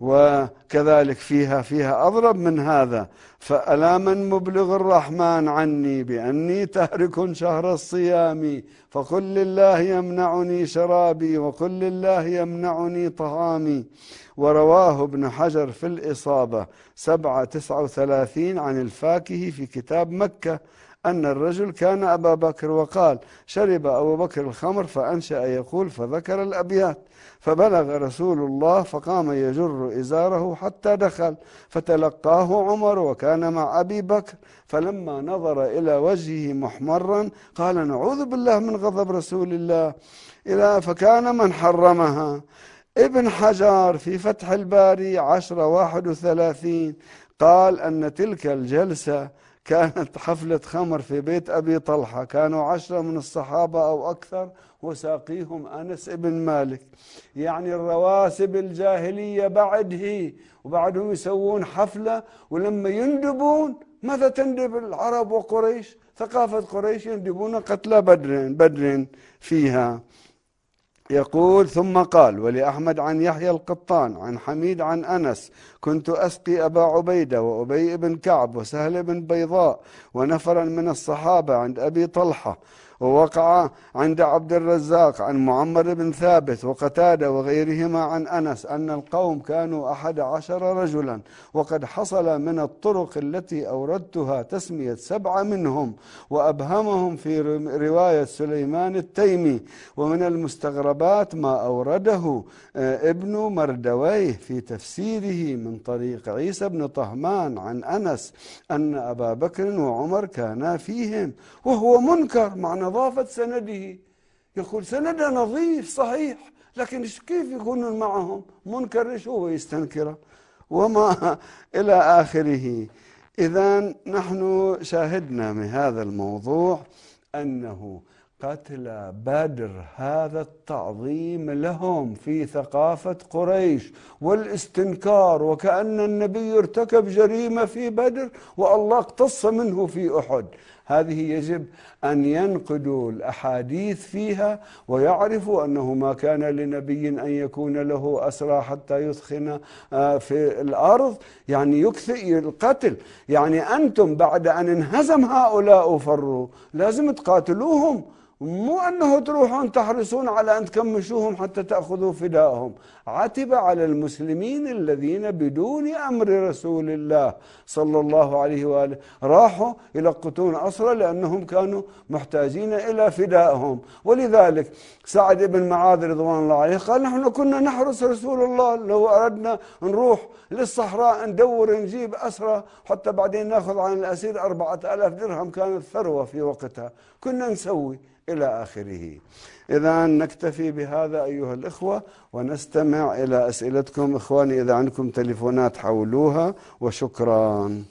وكذلك فيها فيها أضرب من هذا: فألا من مبلغ الرحمن عني بأني تارك شهر الصيام، فقل لله يمنعني شرابي وقل لله يمنعني طعامي. ورواه ابن حجر في الإصابة سبعة تسعة وثلاثين عن الفاكهي في كتاب مكة أن الرجل كان أبا بكر وقال: شرب أبو بكر الخمر، فأنشأ يقول فذكر الأبيات، فبلغ رسول الله فقام يجر إزاره حتى دخل، فتلقاه عمر وكان مع أبي بكر، فلما نظر إلى وجهه محمرا قال: نعوذ بالله من غضب رسول الله، إلى فكان من حرمها. ابن حجر في فتح الباري عشرة واحد وثلاثين قال أن تلك الجلسة كانت حفلة خمر في بيت أبي طلحة، كانوا عشرة من الصحابة أو أكثر وساقيهم أنس بن مالك. يعني الرواسب الجاهلية بعد هي وبعدهم يسوون حفلة، ولما يندبون ماذا تندب العرب وقريش؟ ثقافة قريش يندبون قتل بدر بدر فيها. يقول: ثم قال: ولأحمد عن يحيى القطان عن حميد عن أنس: كنت أسقي أبا عبيدة وأبي بن كعب وسهل بن بيضاء ونفرا من الصحابة عند أبي طلحة. ووقع عند عبد الرزاق عن معمر بن ثابت وقتادة وغيرهما عن أنس أن القوم كانوا أحد عشر رجلا، وقد حصل من الطرق التي أوردتها تسمية سبعة منهم، وأبهمهم في رواية سليمان التيمي. ومن المستغربات ما أورده ابن مردويه في تفسيره من طريق عيسى بن طهمان عن أنس أن أبا بكر وعمر كانا فيهم، وهو منكر مع نظافة سنده. يقول سنده نظيف صحيح، لكن كيف يكونون معهم؟ منكر ايش هو يستنكره؟ وما إلى آخره. إذن نحن شاهدنا من هذا الموضوع أنه قتل بدر هذا التعظيم لهم في ثقافة قريش والاستنكار، وكأن النبي ارتكب جريمة في بدر والله اقتص منه في أحد. هذه يجب أن ينقدوا الأحاديث فيها ويعرفوا أنه ما كان لنبي أن يكون له أسرى حتى يثخن في الأرض، يعني يكثئ القتل. يعني أنتم بعد أن انهزم هؤلاء وفروا لازم تقاتلوهم، مو أنه تروحون تحرصون على أن تكمشوهم حتى تأخذوا فداءهم. عتب على المسلمين الذين بدون أمر رسول الله صلى الله عليه وآله راحوا يلقطون أسرى لأنهم كانوا محتاجين إلى فدائهم. ولذلك سعد بن معاذ رضوان الله عليه قال: نحن كنا نحرس رسول الله، لو أردنا نروح للصحراء ندور نجيب أسرى حتى بعدين ناخذ عن الأسير أربعة آلاف درهم، كانت ثروة في وقتها، كنا نسوي إلى آخره. إذا نكتفي بهذا أيها الإخوة ونستمع إلى أسئلتكم. إخواني إذا عندكم تليفونات حولوها، وشكرا.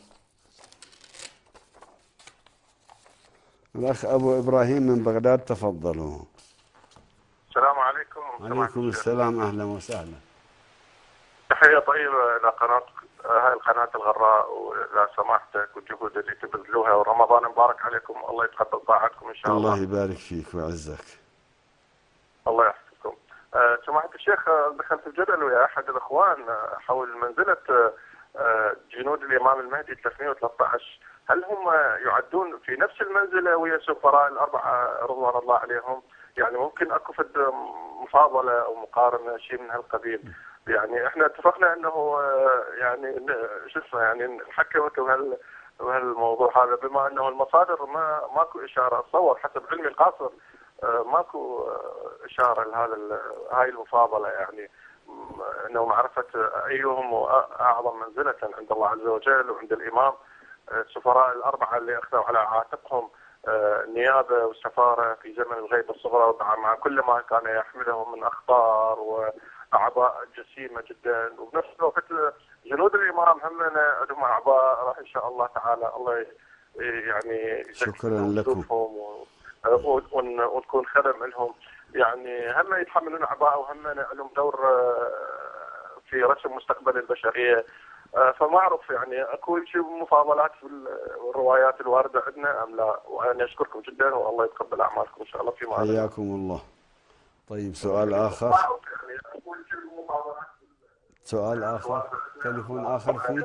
الأخ أبو إبراهيم من بغداد، تفضلوا. السلام عليكم. عليكم السلام، أهلا وسهلا. تحية طيبة إلى قناة هاي القناة الغراء، وإلى سماحتك والجهود اللي تبذلوها، ورمضان مبارك عليكم، الله يتقبل طاعتكم إن شاء الله. الله يبارك فيك ويعزك. الله يحفظكم. أه سماحة الشيخ، دخلت في جدل ويا أحد الإخوان حول منزلة أه جنود الإمام المهدي ثلاثمئة وثلاثة عشر، هل هم يعدون في نفس المنزلة ويا سفراء الأربعة رضوان الله عليهم؟ يعني ممكن أكو فد مفاضلة أو مقارنة شيء من هالقبيل؟ يعني احنا اتفقنا انه يعني شو اسمه يعني نحكي بهال بهالموضوع هذا، بما انه المصادر ما ماكو اشاره، اتصور حسب علمي القاصر ماكو اشاره لهذا هاي المفاضله، يعني انه معرفه ايهم اعظم منزله عند الله عز وجل وعند الامام. السفراء الاربعه اللي اخذوا على عاتقهم النيابه والسفاره في زمن الغيبه الصغرى، مع كل ما كان يحملهم من اخطار و أعباء جسيمة جدا، وبنفس الوقت جنود الإمام هم لهم أعباء راح إن شاء الله تعالى الله يعني شكرا لكم ونكون خدم لهم، يعني هم يتحملون أعباء وهم لهم دور في رسم مستقبل البشرية. فما أعرف يعني أكو شيء مفاضلات في الروايات الواردة عندنا أم لا؟ وأنا أشكركم جدا والله يتقبل أعمالكم إن شاء الله فيما بعد. حياكم الله. طيب سؤال آخر. سؤال آخر، تليفون آخر فيه.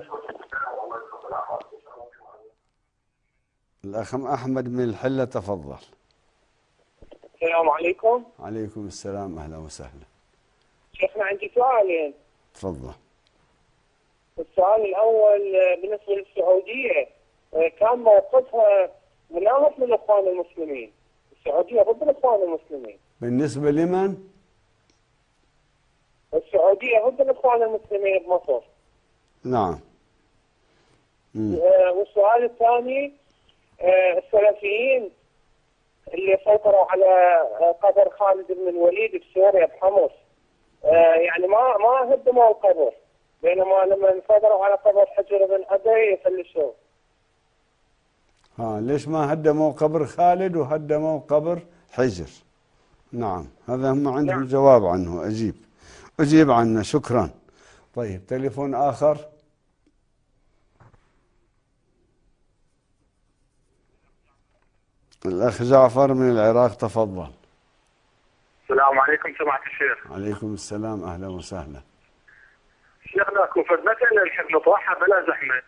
الأخ أحمد من الحلة، تفضل. السلام عليكم. عليكم السلام، أهلا وسهلا. شيخنا عندي سؤالين. تفضل. السؤال الأول بالنسبة للسعودية، كان موقفها مناهض للإخوان المسلمين، السعودية ضد الإخوان المسلمين. بالنسبة لمن؟ السعودية ضد الإخوان المسلمين بمصر. نعم. مم. والسؤال الثاني، السلفيين اللي سيطروا على قبر خالد بن الوليد بسوريا بحمص، يعني ما ما هدموا القبر، بينما لما انفجروا على قبر حجر بن أبي يفلشوه. ها ليش ما هدموا قبر خالد وهدموا قبر حجر؟ نعم، هذا هم عندهم نعم. جواب عنه، أجيب أجيب عنه، شكرا. طيب، تليفون آخر. الأخ جعفر من العراق، تفضل. السلام عليكم سماحة الشيخ. عليكم السلام، أهلا وسهلا. شيخنا اكو فد مسألة نحب نطرحها بلا زحمة.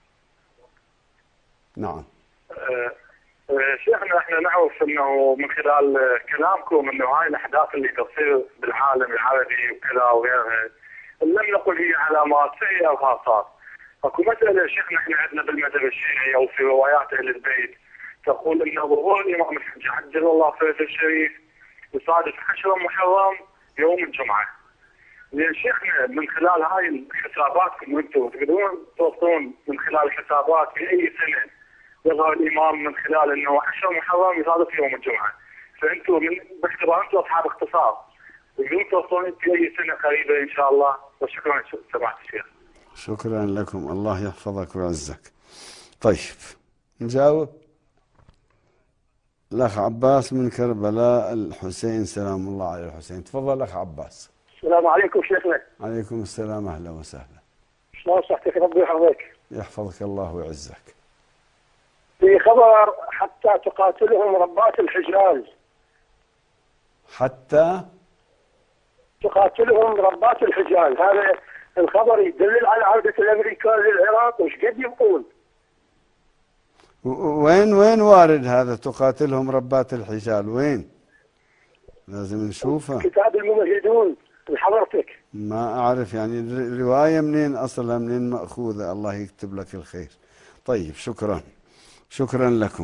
نعم. أه أه شيخنا احنا نعرف انه من خلال كلامكم انه هاي الاحداث اللي تصير بالعالم العربي وكذا وغيرها لم نقل هي علامات سيئة وخاصات. اكو مسألة شيخنا احنا عندنا بالمذهب الشيعي او في روايات اهل البيت تقول ان ظهور الامام الحجة عجل الله فرجه الشريف يصادف عشرة محرم يوم الجمعة. لان شيخنا من خلال هاي الحساباتكم وانتم تقدرون توصلون من خلال الحسابات في اي سنة يظهر الامام من خلال انه عشرة محرم يصادف يوم الجمعة، فانتم من باعتبار انتم اصحاب اختصاص تقدرون توصلون في اي سنة قريبة ان شاء الله. وشكرا سماحة الشيخ. شكرا لكم، الله يحفظك ويعزك. طيب نجاوب. الأخ عباس من كربلاء الحسين، سلام الله على الحسين، تفضل أخ عباس. السلام عليكم شيخنا. عليكم السلام، أهلا وسهلا. شلون صحتك؟ ربي يحفظك. يحفظك الله ويعزك. في خبر حتى تقاتلهم ربات الحجاز. حتى تقاتلهم ربات الحجاز، هذا الخبر يدلل على عودة الأمريكان للعراق، وش قد يقول؟ وين وين وارد هذا تقاتلهم ربات الحجال؟ وين؟ لازم نشوفه. كتاب الممهدون لحضرتك. ما أعرف يعني الرواية منين أصلها، منين مأخوذة، الله يكتب لك الخير. طيب شكرا، شكرا لكم.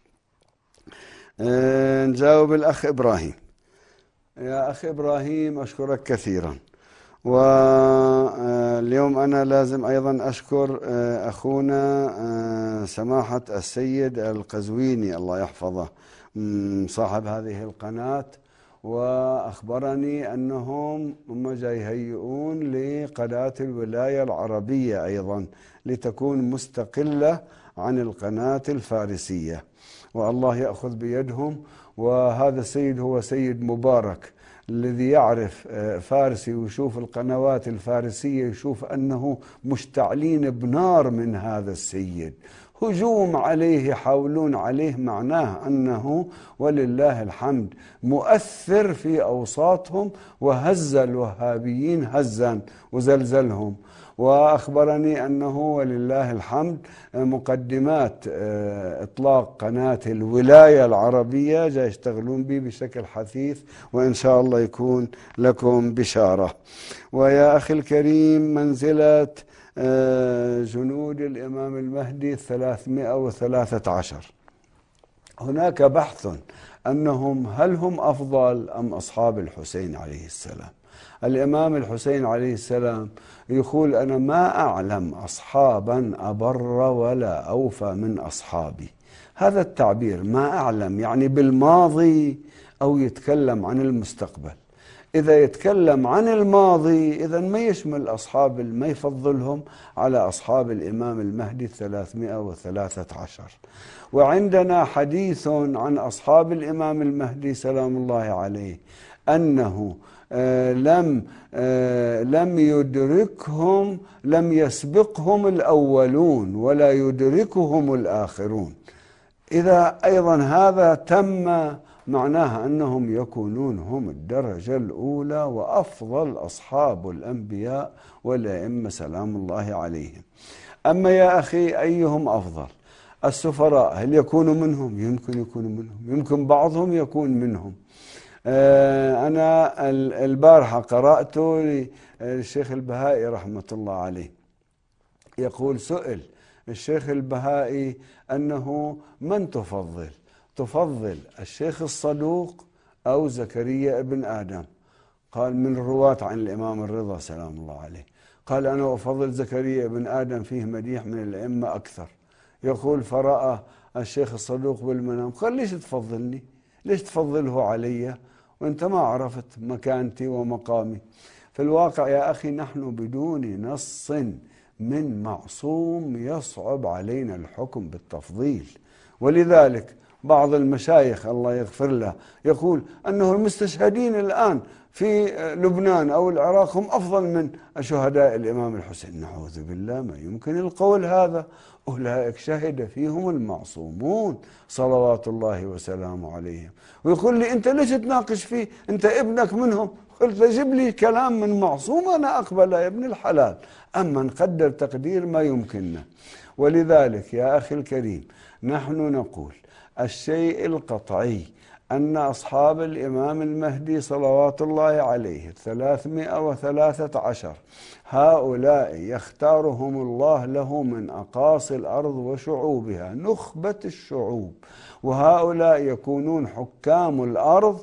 أه نجاوب الأخ إبراهيم. يا أخ إبراهيم أشكرك كثيرا، واليوم أنا لازم أيضا أشكر أخونا سماحة السيد القزويني الله يحفظه صاحب هذه القناة، وأخبرني أنهم هم جاي يهيئون لقناة الولاية العربية أيضا لتكون مستقلة عن القناة الفارسية، والله يأخذ بيدهم. وهذا السيد هو سيد مبارك الذي يعرف فارسي ويشوف القنوات الفارسية يشوف أنه مشتعلين بنار من هذا السيد، هجوم عليه يحاولون عليه، معناه أنه ولله الحمد مؤثر في أوساطهم وهز الوهابيين هزا وزلزلهم. وأخبرني أنه ولله الحمد مقدمات إطلاق قناة الولاية العربية جاي يشتغلون به بشكل حثيث، وإن شاء الله يكون لكم بشارة. ويا أخي الكريم، منزلة جنود الإمام المهدي ثلاثمائة وثلاثة عشر، هناك بحث أنهم هل هم أفضل أم أصحاب الحسين عليه السلام. الإمام الحسين عليه السلام يقول أنا ما أعلم أصحابا أبر ولا أوفى من أصحابي. هذا التعبير ما أعلم يعني بالماضي أو يتكلم عن المستقبل. إذا يتكلم عن الماضي إذا ما يشمل أصحاب، ما يفضلهم على أصحاب الإمام المهدي الثلاثمائة وثلاثة عشر. وعندنا حديث عن أصحاب الإمام المهدي سلام الله عليه أنه آه لم آه لم يدركهم لم يسبقهم الأولون ولا يدركهم الآخرون. إذا أيضا هذا تم معناها أنهم يكونون هم الدرجة الأولى وأفضل أصحاب الأنبياء والأئمة سلام الله عليهم. أما يا أخي أيهم أفضل؟ السفراء هل يكونوا منهم؟ يمكن يكونوا منهم، يمكن بعضهم يكون منهم. أنا البارحة قرأت للشيخ البهائي رحمة الله عليه يقول سئل الشيخ البهائي أنه من تفضل؟ تفضل الشيخ الصدوق أو زكريا ابن آدم؟ قال من الرواة عن الإمام الرضا سلام الله عليه، قال أنا أفضل زكريا ابن آدم فيه مديح من الأئمة أكثر. يقول فرأى الشيخ الصدوق بالمنام، قال ليش تفضلني؟ ليش تفضله علي وأنت ما عرفت مكانتي ومقامي؟ في الواقع يا أخي نحن بدون نص من معصوم يصعب علينا الحكم بالتفضيل، ولذلك بعض المشايخ الله يغفر له يقول أنه المستشهدين الآن في لبنان أو العراق هم أفضل من شهداء الإمام الحسين. نعوذ بالله، ما يمكن القول هذا. أولئك شهد فيهم المعصومون صلوات الله وسلامه عليهم. ويقول لي أنت ليش تناقش فيه؟ أنت ابنك منهم. قلت جيب لي كلام من معصوم أنا أقبله يا ابن الحلال، أما نقدر تقدير ما يمكننا. ولذلك يا أخي الكريم نحن نقول الشيء القطعي أن أصحاب الإمام المهدي صلوات الله عليه ثلاثمائة وثلاثة عشر هؤلاء يختارهم الله له من أقاصي الأرض وشعوبها، نخبة الشعوب، وهؤلاء يكونون حكام الأرض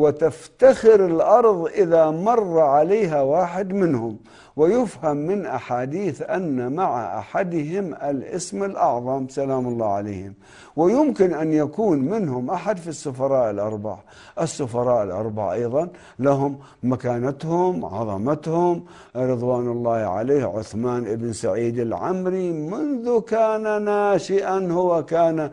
وتفتخر الأرض إذا مر عليها واحد منهم. ويفهم من أحاديث أن مع أحدهم الاسم الأعظم سلام الله عليهم، ويمكن أن يكون منهم أحد في السفراء الأربع. السفراء الأربع أيضا لهم مكانتهم عظمتهم رضوان الله عليه. عثمان بن سعيد العمري منذ كان ناشئا هو كان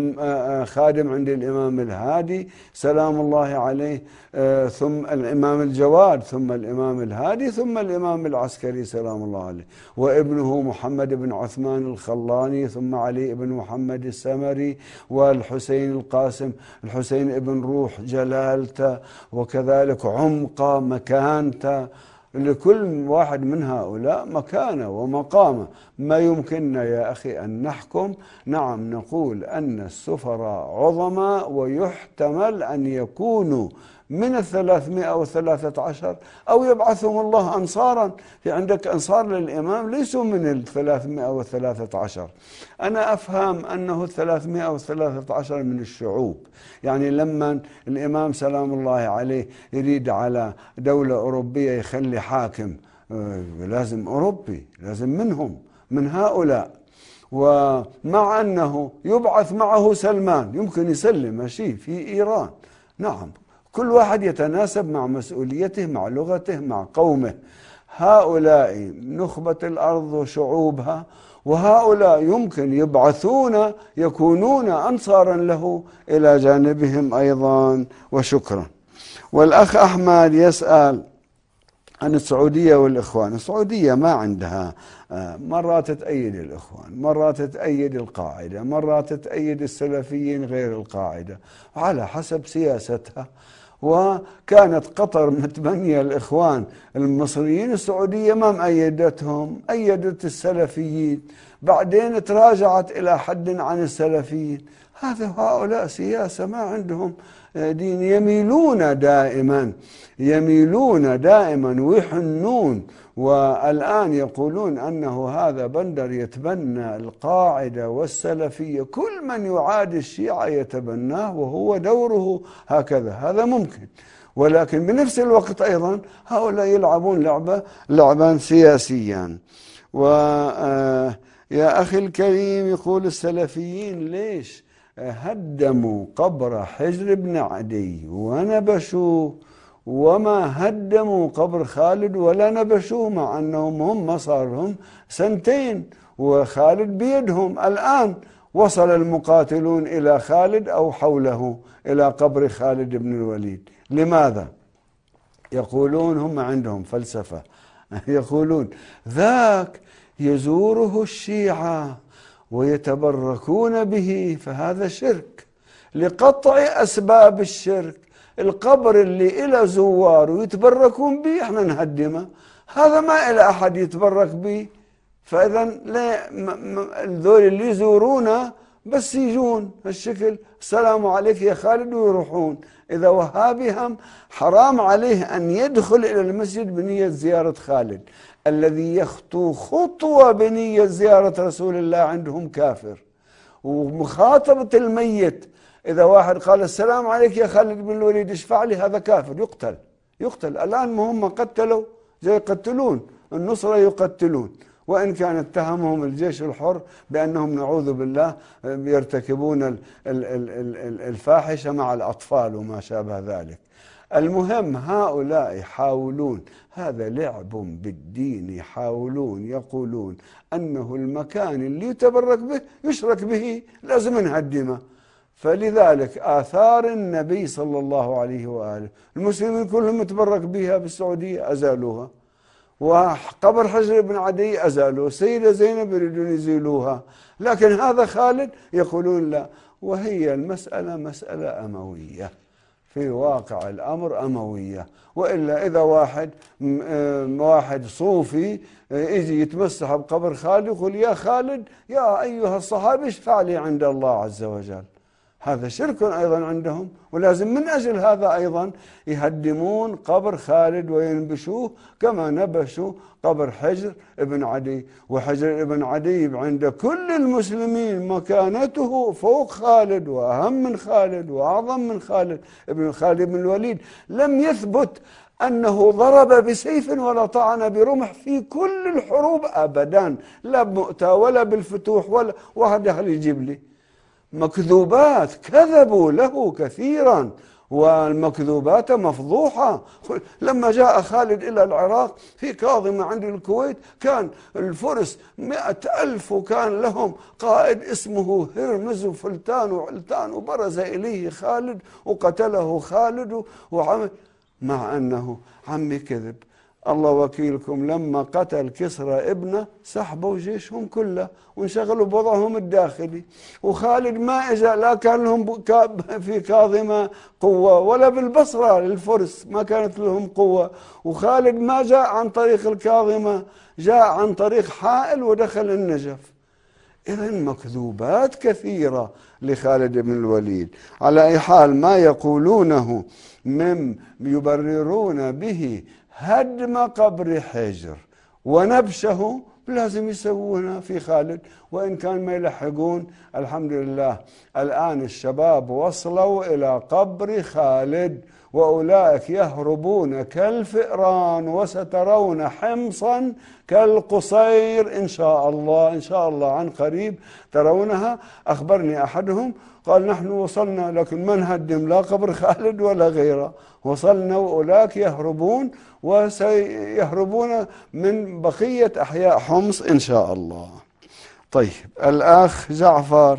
خادم عند الإمام الهادي سلام الله عليه، ثم الإمام الجواد، ثم الإمام الهادي، ثم الإمام العسكري سلام الله عليه، وابنه محمد بن عثمان الخلاني، ثم علي بن محمد السمري، والحسين القاسم الحسين بن روح جلالته، وكذلك عمقه مكانته. لكل واحد من هؤلاء مكانه ومقامه. ما يمكننا يا أخي أن نحكم. نعم نقول أن السفراء عظماء ويحتمل أن يكونوا من الثلاثمائة وثلاثة عشر أو يبعثهم الله أنصارا. في عندك أنصار للإمام ليسوا من الثلاثمائة وثلاثة عشر. أنا أفهم أنه الثلاثمائة وثلاثة عشر من الشعوب، يعني لما الإمام سلام الله عليه يريد على دولة أوروبية يخلي حاكم لازم أوروبي، لازم منهم من هؤلاء. ومع أنه يبعث معه سلمان يمكن يسلم ماشي في إيران، نعم كل واحد يتناسب مع مسؤوليته مع لغته مع قومه. هؤلاء نخبة الأرض وشعوبها، وهؤلاء يمكن يبعثون يكونون أنصارا له إلى جانبهم أيضا. وشكرا. والأخ أحمد يسأل عن السعودية والإخوان. السعودية ما عندها، مرات تأيد الإخوان، مرات تأيد القاعدة، مرات تأيد السلفيين غير القاعدة على حسب سياستها. وكانت قطر متبنية الإخوان المصريين، السعودية ما مأيدتهم، أيدت السلفيين، بعدين تراجعت إلى حد عن السلفيين. هذا هؤلاء سياسة ما عندهم دين، يميلون دائما يميلون دائما ويحنون. والآن يقولون أنه هذا بندر يتبنى القاعدة والسلفية، كل من يعادي الشيعة يتبناه وهو دوره هكذا. هذا ممكن، ولكن بنفس الوقت أيضا هؤلاء يلعبون لعبة لعبا سياسيا. ويا أخي الكريم يقول السلفيين ليش هدموا قبر حجر بن عدي ونبشوه، وما هدموا قبر خالد ولا نبشوه، مع أنهم هم صار لهم سنتين وخالد بيدهم. الآن وصل المقاتلون إلى خالد أو حوله إلى قبر خالد بن الوليد. لماذا؟ يقولون هم عندهم فلسفة، يقولون ذاك يزوره الشيعة ويتبركون به فهذا شرك، لقطع أسباب الشرك. القبر اللي إلى زوار ويتبركون به احنا نهدمه، هذا ما إلى أحد يتبرك به. فإذا الذول اللي يزورونا بس يجون هالشكل، السلام عليك يا خالد، ويروحون. إذا وهابي هم حرام عليه أن يدخل إلى المسجد بنية زيارة خالد. الذي يخطو خطوة بنية زيارة رسول الله عندهم كافر. ومخاطبة الميت، إذا واحد قال السلام عليك يا خالد بن الوليد اشفع لي، هذا كافر يقتل يقتل. الآن هم قتلوا زي يقتلون النصرة، يقتلون، وإن كان اتهمهم الجيش الحر بأنهم نعوذ بالله يرتكبون الفاحشة مع الأطفال وما شابه ذلك. المهم هؤلاء يحاولون، هذا لعب بالدين، يحاولون يقولون أنه المكان اللي يتبرك به يشرك به لازم نهدمه. فلذلك آثار النبي صلى الله عليه وآله المسلمين كلهم يتبرك بها بالسعودية أزالوها، وقبر حجر بن عدي أزالوه، سيدة زينب يريدون يزيلوها، لكن هذا خالد يقولون لا. وهي المسألة مسألة أموية، في واقع الأمر أموية. وإلا إذا واحد واحد صوفي يجي يتمسح بقبر خالد يقول يا خالد يا أيها الصحابي اشفع لي عند الله عز وجل، هذا شرك أيضا عندهم. ولازم من أجل هذا أيضا يهدمون قبر خالد وينبشوه كما نبشوا قبر حجر ابن عدي. وحجر ابن عدي عند كل المسلمين مكانته فوق خالد وأهم من خالد وأعظم من خالد ابن خالد بن الوليد. لم يثبت أنه ضرب بسيف ولا طعن برمح في كل الحروب أبدا، لا بمؤتة ولا بالفتوح ولا واحد أهل يجيب لي مكذوبات. كذبوا له كثيرا والمكذوبات مفضوحة. لما جاء خالد إلى العراق في كاظمة عند الكويت كان الفرس مئة ألف، وكان لهم قائد اسمه هرمز وفلتان وعلتان، وبرز إليه خالد وقتله خالد وعمل، مع أنه عمي كذب. الله وكيلكم لما قتل كسرى ابنه سحبوا جيشهم كله وانشغلوا بوضعهم الداخلي. وخالد ما اجى، لا كان لهم في كاظمة قوة ولا بالبصرة للفرس ما كانت لهم قوة. وخالد ما جاء عن طريق الكاظمة، جاء عن طريق حائل ودخل النجف. إذا مكذوبات كثيرة لخالد بن الوليد. على أي حال ما يقولونه من يبررون به هدم قبر حجر ونبشه لازم يسوونه في خالد، وإن كان ما يلحقون. الحمد لله الآن الشباب وصلوا إلى قبر خالد، وأولئك يهربون كالفئران وسترون حمصا كالقصير إن شاء الله، إن شاء الله عن قريب ترونها. أخبرني أحدهم قال نحن وصلنا لكن ما نهدم لا قبر خالد ولا غيره، وصلنا وأولئك يهربون وسيهربون من بقية أحياء حمص إن شاء الله. طيب الأخ جعفر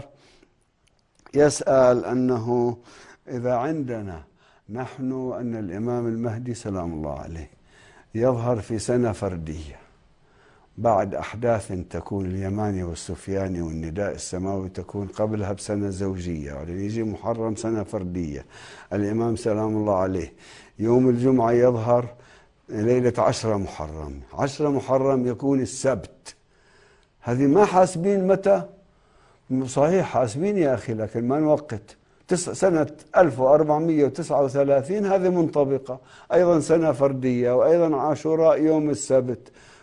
يسأل أنه إذا عندنا نحن أن الإمام المهدي سلام الله عليه يظهر في سنة فردية بعد أحداث تكون اليماني والسفياني والنداء السماوي تكون قبلها بسنة زوجية، يعني يجي محرم سنة فردية. الإمام سلام الله عليه يوم الجمعة يظهر ليلة عشرة محرم، عشرة محرم يكون السبت. هذه ما حاسبين متى؟ صحيح حاسبين يا أخي لكن ما نوقت. سنة ألف وأربعمئة وتسعة وثلاثين هذه منطبقة أيضا سنة فردية، وأيضا عاشوراء يوم السبت،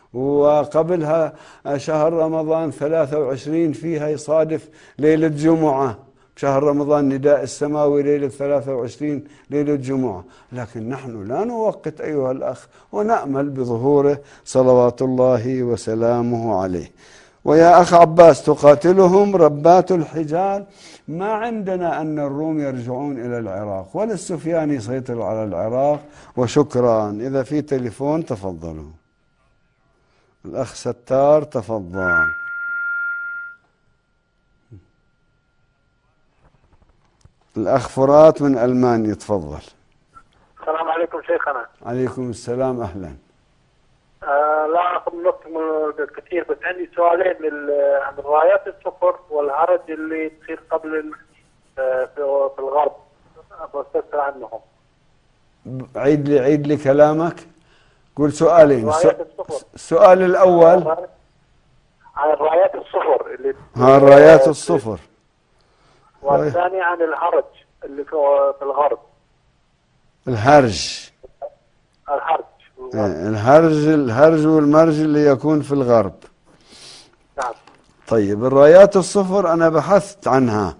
وقبلها شهر رمضان ثلاثة وعشرين فيها يصادف ليلة جمعة، شهر رمضان نداء السماوي ليلة ثلاثة وعشرين ليلة جمعة. لكن نحن لا نوقت أيها الأخ، ونأمل بظهوره صلوات الله وسلامه عليه. ويا أخ عباس تقاتلهم ربات الحجال، ما عندنا أن الروم يرجعون إلى العراق ولا السفيان يسيطر على العراق. وشكرا. إذا في تليفون تفضلوا. الأخ ستار تفضل. الأخ فرات من ألمانيا تفضل. السلام عليكم شيخنا. عليكم السلام أهلا. آه لا أخذ نقطة كثير، بس عندي سؤالين عن غايات السفر والعرج اللي تصير قبل في في الغرب بستفسر عنهم. عيد لي عيد لي كلامك. قول سؤالين. رايات الصفر. السؤال الأول عن الرايات الصفر اللي ها الرايات الصفر، والثاني عن الهرج اللي في في الغرب. الهرج. الهرج. الهرج الهرج والمرج اللي يكون في الغرب. نعم. طيب الرايات الصفر أنا بحثت عنها،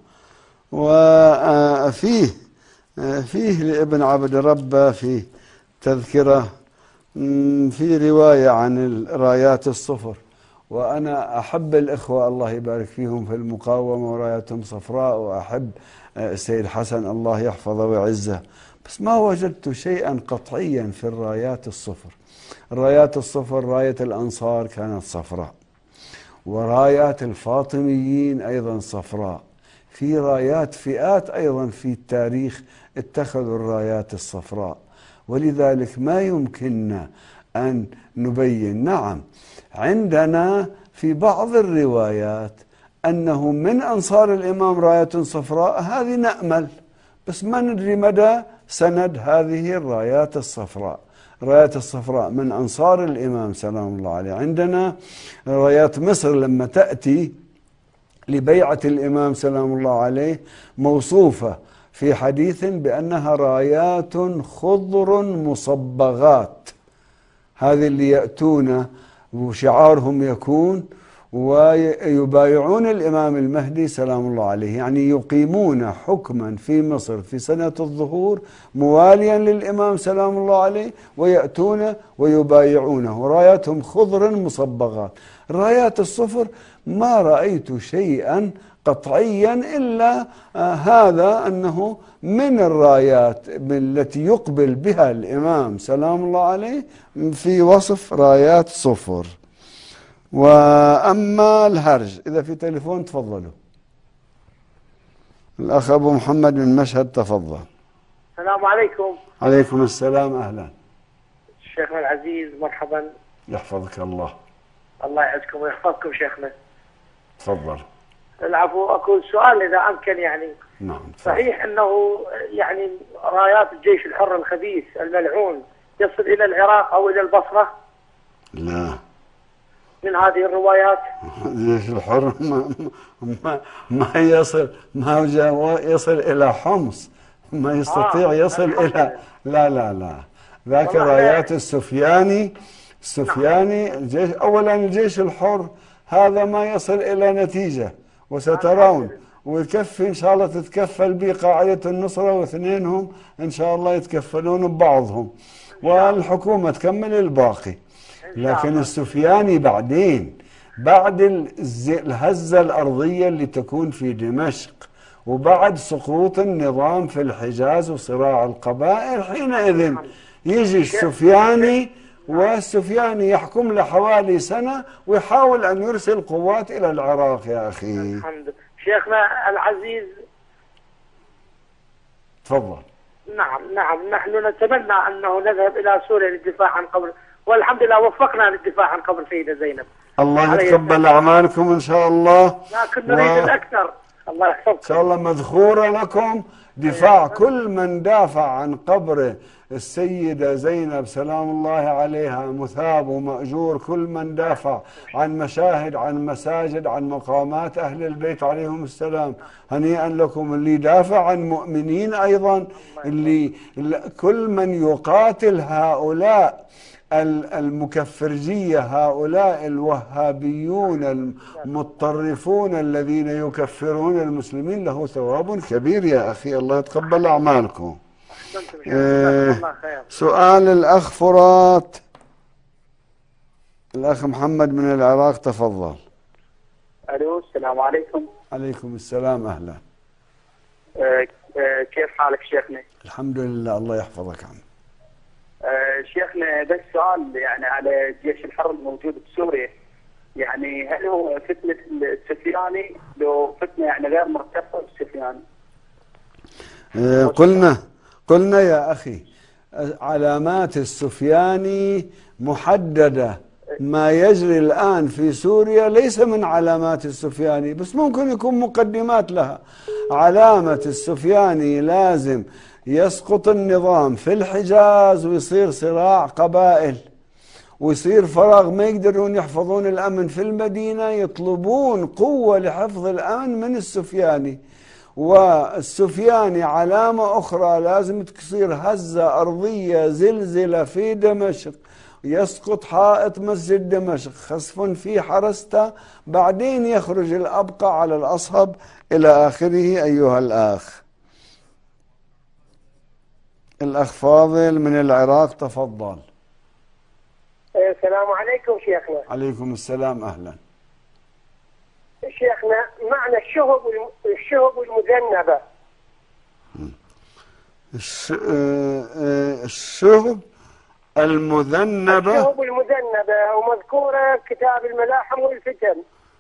وفيه فيه لابن عبد ربه في تذكرة في رواية عن الرايات الصفر، وأنا أحب الإخوة الله يبارك فيهم في المقاومة وراياتهم صفراء، وأحب السيد حسن الله يحفظه ويعزه، بس ما وجدت شيئا قطعيا في الرايات الصفر. الرايات الصفر راية الأنصار كانت صفراء، ورايات الفاطميين أيضا صفراء. في رايات فئات أيضا في التاريخ اتخذوا الرايات الصفراء، ولذلك ما يمكننا أن نبين. نعم عندنا في بعض الروايات أنه من أنصار الإمام راية صفراء، هذه نأمل، بس ما ندري مدى سند هذه الرايات الصفراء. الرايات الصفراء من أنصار الإمام سلام الله عليه. عندنا رايات مصر لما تأتي لبيعة الإمام سلام الله عليه موصوفة في حديث بأنها رايات خضر مصبغات، هذه اللي يأتون وشعارهم يكون ويبايعون الإمام المهدي سلام الله عليه، يعني يقيمون حكما في مصر في سنة الظهور مواليا للإمام سلام الله عليه، ويأتون ويبايعونه، راياتهم خضر مصبغات. رايات الصفر ما رأيت شيئا قطعيا إلا آه هذا أنه من الرايات التي يقبل بها الإمام سلام الله عليه في وصف رايات صفر. وأما الهرج، إذا في تليفون تفضلوا. الأخ أبو محمد من مشهد تفضل. السلام عليكم. عليكم السلام، أهلا. شيخنا العزيز مرحبا. يحفظك الله. الله يعزكم ويحفظكم شيخنا. تفضل. العفو، أكو سؤال إذا أمكن يعني. نعم. صحيح أنه يعني رايات الجيش الحر الخبيث الملعون يصل إلى العراق أو إلى البصرة؟ لا، من هذه الروايات الجيش الحر ما, ما, ما يصل ما يصل إلى حمص، ما يستطيع آه يصل إلى لا لا لا ذاك رايات السفياني. السفياني الجيش أولا الجيش الحر هذا ما يصل إلى نتيجة، وسترون، ويكفي إن شاء الله تتكفل به قاعدة النصرة، واثنينهم إن شاء الله يتكفلون ببعضهم، والحكومة تكمل الباقي. لكن السفياني بعدين بعد الهزة الأرضية اللي تكون في دمشق، وبعد سقوط النظام في الحجاز وصراع القبائل، حينئذ يجي السفياني، والسفياني يحكم لحوالي سنة ويحاول أن يرسل قوات إلى العراق. يا أخي الحمد لله. شيخنا العزيز تفضل. نعم نعم، نحن نتمنى أنه نذهب إلى سوريا للدفاع عن قبر، والحمد لله وفقنا للدفاع عن قبر سيدة زينب. الله يتقبل أعمالكم إن شاء الله. لكن نريد و... الأكثر. الله يحفظكم إن شاء الله. مذخورة لكم دفاع كل من دافع عن قبر السيدة زينب سلام الله عليها، مثاب ومأجور. كل من دافع عن مشاهد، عن مساجد، عن مقامات أهل البيت عليهم السلام، هنيئا لكم. اللي دافع عن مؤمنين أيضا، اللي كل من يقاتل هؤلاء المكفرجية، هؤلاء الوهابيون المتطرفون الذين يكفرون المسلمين، له ثواب كبير يا أخي. الله يتقبل أعمالكم. آه سؤال الأخ فرات. الأخ محمد من العراق تفضل. ألو، السلام عليكم. عليكم السلام، أهلا. آه آه كيف حالك شيخنا؟ الحمد لله، الله يحفظك عم. آه شيخنا بس سؤال يعني على الجيش الحر الموجود بسوريا، يعني هل هو فتنة السفياني لو فتنة يعني غير مرتبطة بالسفياني؟ آه قلنا قلنا يا أخي علامات السفياني محددة. ما يجري الآن في سوريا ليس من علامات السفياني، بس ممكن يكون مقدمات لها. علامة السفياني لازم يسقط النظام في الحجاز ويصير صراع قبائل ويصير فراغ، ما يقدرون يحفظون الأمن في المدينة، يطلبون قوة لحفظ الأمن من السفياني. والسفياني علامة أخرى لازم تصير هزة أرضية زلزلة في دمشق، يسقط حائط مسجد دمشق، خسف في حرسته، بعدين يخرج الأبقى على الأصهب إلى آخره. أيها الأخ الأخ فاضل من العراق، تفضل. السلام عليكم شيخنا. عليكم السلام، أهلا. شيخنا معنى الشهب الشهب المذنبة. الشهب المذنبة الشهب المذنبة ومذكورة كتاب الملاحم والفتن.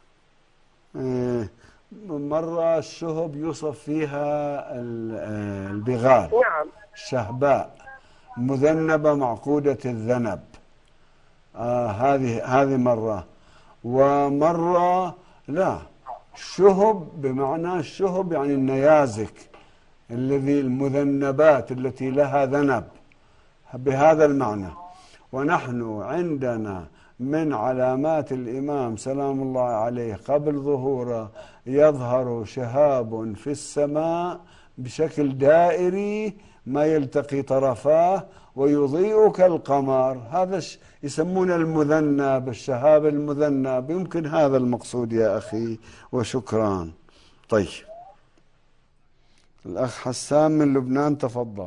مرة الشهب يوصف فيها البغال، نعم، شهباء مذنبة معقودة الذنب. آه هذه هذه مرة، ومرة لا، شهب بمعنى الشهب يعني النيازك الذي المذنبات التي لها ذنب، بهذا المعنى. ونحن عندنا من علامات الإمام سلام الله عليه قبل ظهوره يظهر شهاب في السماء بشكل دائري ما يلتقي طرفاه ويضيء كالقمر، هذا يسمونه المذنب، الشهاب المذنب. يمكن هذا المقصود يا أخي، وشكرا. طيب، الأخ حسان من لبنان، تفضل.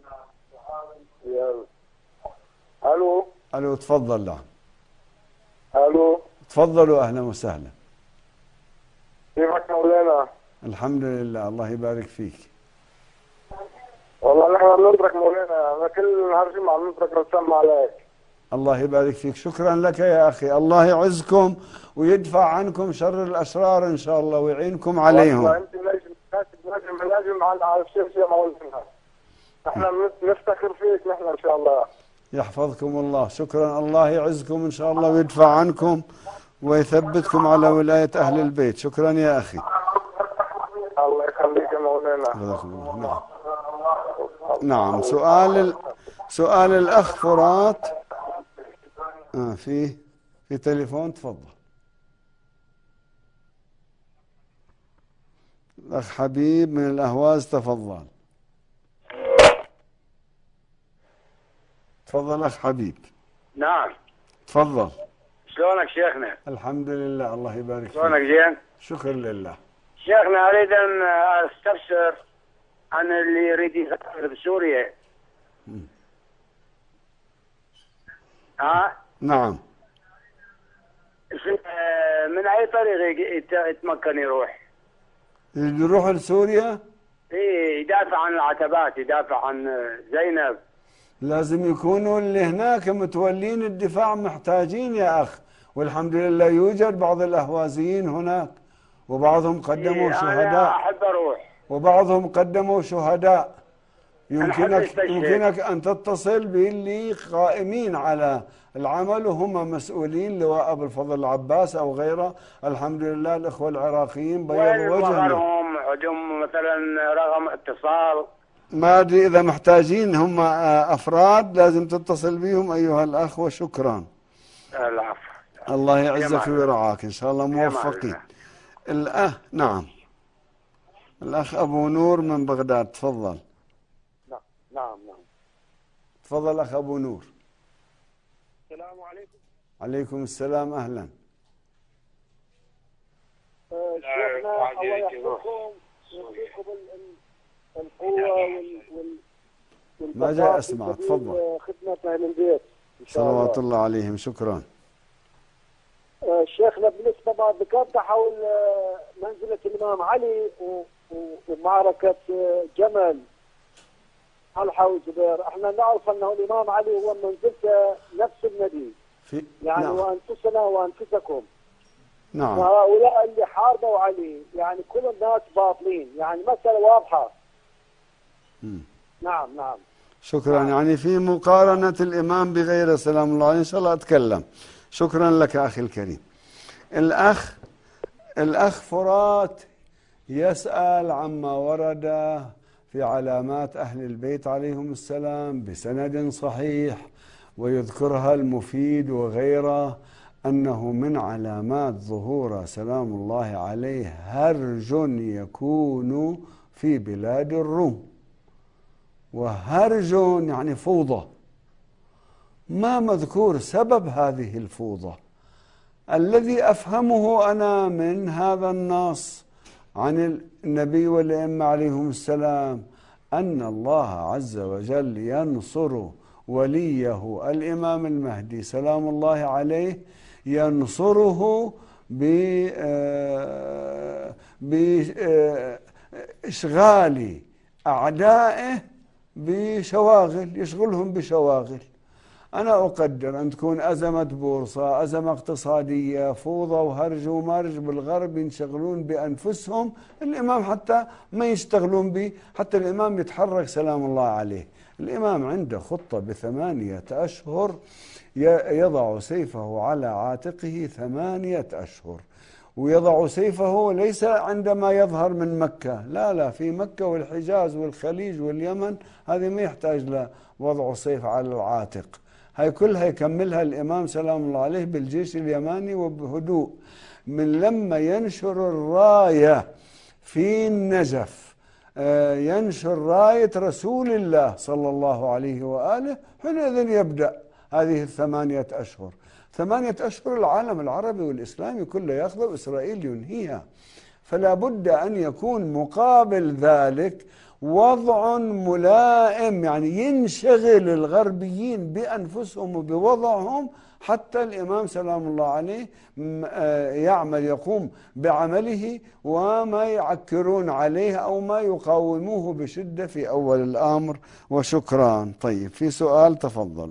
الو الو تفضل. لا الو تفضلوا، اهلا وسهلا. كيفك مولانا؟ الحمد لله، الله يبارك فيك. والله نحن بننطرك مولانا، انا كل نهار جمعه بننطرك نسمع عليك. الله يبارك فيك، شكرا لك يا اخي، الله يعزكم ويدفع عنكم شر الاشرار ان شاء الله ويعينكم عليهم. والله انت نجم نجم نجم على الشيخ يا مولانا، نحن نفتخر فيك نحن ان شاء الله. يحفظكم الله، شكرا، الله يعزكم ان شاء الله ويدفع عنكم ويثبتكم على ولاية اهل البيت. شكرا يا اخي. الله يخليك يا مولانا. نعم. نعم، سؤال ال... سؤال الاخ فرات. آه في في تليفون، تفضل. الاخ حبيب من الاهواز، تفضل. تفضل اخ حبيب. نعم تفضل. شلونك شيخنا؟ الحمد لله، الله يبارك فيك. شلونك زين؟ شكر لله. شيخنا اريد ان استفسر عن اللي يريد يسافر بسوريا. ها؟ نعم. من اي طريق يتمكن يروح؟ يروح لسوريا؟ ايه، يدافع عن العتبات، يدافع عن زينب. لازم يكونوا اللي هناك متولين الدفاع محتاجين يا أخ، والحمد لله يوجد بعض الأهوازيين هناك، وبعضهم قدموا إيه، شهداء. أنا أحب أروح. وبعضهم قدموا شهداء. يمكنك يمكنك أن تتصل باللي قائمين على العمل وهم مسؤولين، لواء أبو الفضل العباس أو غيره. الحمد لله الإخوة العراقيين بيضوا وجههم. عندهم مثلا رقم اتصال؟ ما أدري، إذا محتاجين هم أفراد لازم تتصل بهم أيها الأخ، وشكرا. العفو. الله يعزك ويرعاك إن شاء الله، موفقين. الأخ نعم، الأخ أبو نور من بغداد، تفضل. نعم نعم نعم تفضل أخ أبو نور. السلام عليكم. عليكم السلام، أهلا. شيخنا الله يحفظكم ويعطيكم القوة وال ما جاء أسمع، تفضل. خدمة أهل البيت إن شاء الله. صلوات الله عليهم، شكرا. شيخنا بالنسبة ما ذكرت حول منزلة الإمام علي ومعركة جمل طلحة وزبير، احنا نعرف أنه الإمام علي هو منزلته نفس النبي، في يعني نعم. وأنفسنا وأنفسكم. نعم. وهؤلاء اللي حاربوا علي يعني كل الناس باطلين، يعني مسألة واضحة. م. نعم نعم. شكرا. نعم. يعني في مقارنة الإمام بغيره سلام الله عليه، إن شاء الله أتكلم. شكرا لك أخي الكريم. الأخ الأخ فرات يسأل عما ورد في علامات أهل البيت عليهم السلام بسند صحيح، ويذكرها المفيد وغيره، أنه من علامات ظهور سلام الله عليه هرج يكون في بلاد الروم. وهرج يعني فوضى، ما مذكور سبب هذه الفوضى. الذي أفهمه أنا من هذا النص عن النبي والأئمة عليهم السلام أن الله عز وجل ينصر وليه الإمام المهدي سلام الله عليه، ينصره بإشغال أعدائه بشواغل، يشغلهم بشواغل. أنا أقدر أن تكون أزمة بورصة، أزمة اقتصادية، فوضى وهرج ومرج بالغرب، ينشغلون بأنفسهم، الإمام حتى ما يشتغلون به، حتى الإمام يتحرك سلام الله عليه. الإمام عنده خطة بثمانية أشهر يضع سيفه على عاتقه ثمانية أشهر، ويضع سيفه ليس عندما يظهر من مكة، لا لا، في مكة والحجاز والخليج واليمن هذه ما يحتاج لوضع سيف على العاتق، هاي كلها يكملها الإمام سلام الله عليه بالجيش اليماني وبهدوء. من لما ينشر الراية في النجف، ينشر راية رسول الله صلى الله عليه وآله، حينئذ يبدأ هذه الثمانية أشهر. ثمانية أشهر العالم العربي والإسلامي كله يأخذ، وإسرائيل ينهيها. فلا بد أن يكون مقابل ذلك وضع ملائم، يعني ينشغل الغربيين بأنفسهم وبوضعهم حتى الإمام سلام الله عليه يعمل، يقوم بعمله، وما يعكرون عليه أو ما يقاوموه بشدة في أول الأمر. وشكرا. طيب، في سؤال؟ تفضلوا.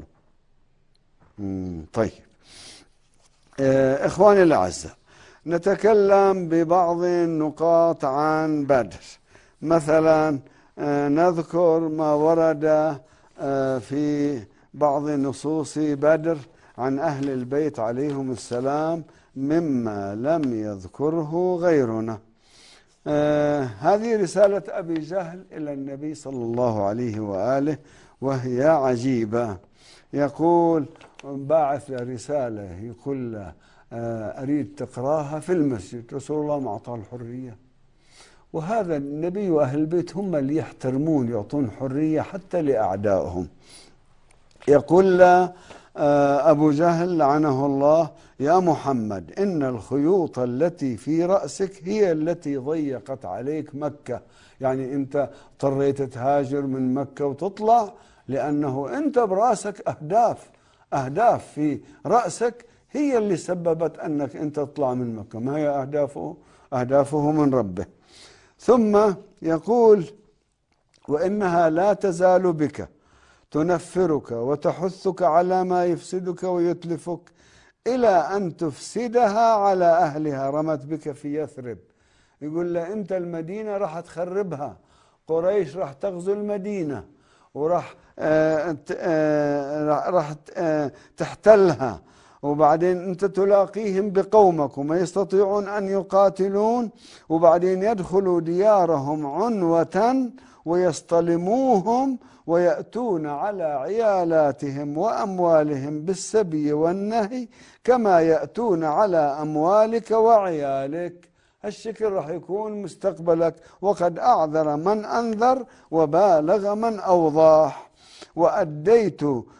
طيب، إخواني الأعزاء، نتكلم ببعض النقاط عن بدر. مثلا نذكر ما ورد في بعض نصوص بدر عن أهل البيت عليهم السلام مما لم يذكره غيرنا. هذه رسالة أبي جهل إلى النبي صلى الله عليه وآله، وهي عجيبة. يقول باعث له رسالة يقول له أريد تقراها في المسجد، رسول الله ما أعطاه الحرية. وهذا النبي وأهل البيت هم اللي يحترمون، يعطون حرية حتى لأعدائهم. يقول له أبو جهل لعنه الله: يا محمد، إن الخيوط التي في رأسك هي التي ضيقت عليك مكة. يعني أنت اضطريت تهاجر من مكة وتطلع لأنه أنت برأسك أهداف أهداف في رأسك هي اللي سببت أنك أنت تطلع من مكة، ما هي أهدافه؟ أهدافه من ربه. ثم يقول: وإنها لا تزال بك تنفرك وتحثك على ما يفسدك ويتلفك إلى أن تفسدها على أهلها. رمت بك في يثرب، يقول له أنت المدينة راح تخربها، قريش راح تغزو المدينة وراح آه آه راح آه تحتلها، وبعدين أنت تلاقيهم بقومك وما يستطيعون أن يقاتلون، وبعدين يدخلوا ديارهم عنوة ويصطلموهم ويأتون على عيالاتهم وأموالهم بالسبي والنهي كما يأتون على أموالك وعيالك. هالشكل راح يكون مستقبلك، وقد أعذر من أنذر وبالغ من أوضاح. وأديت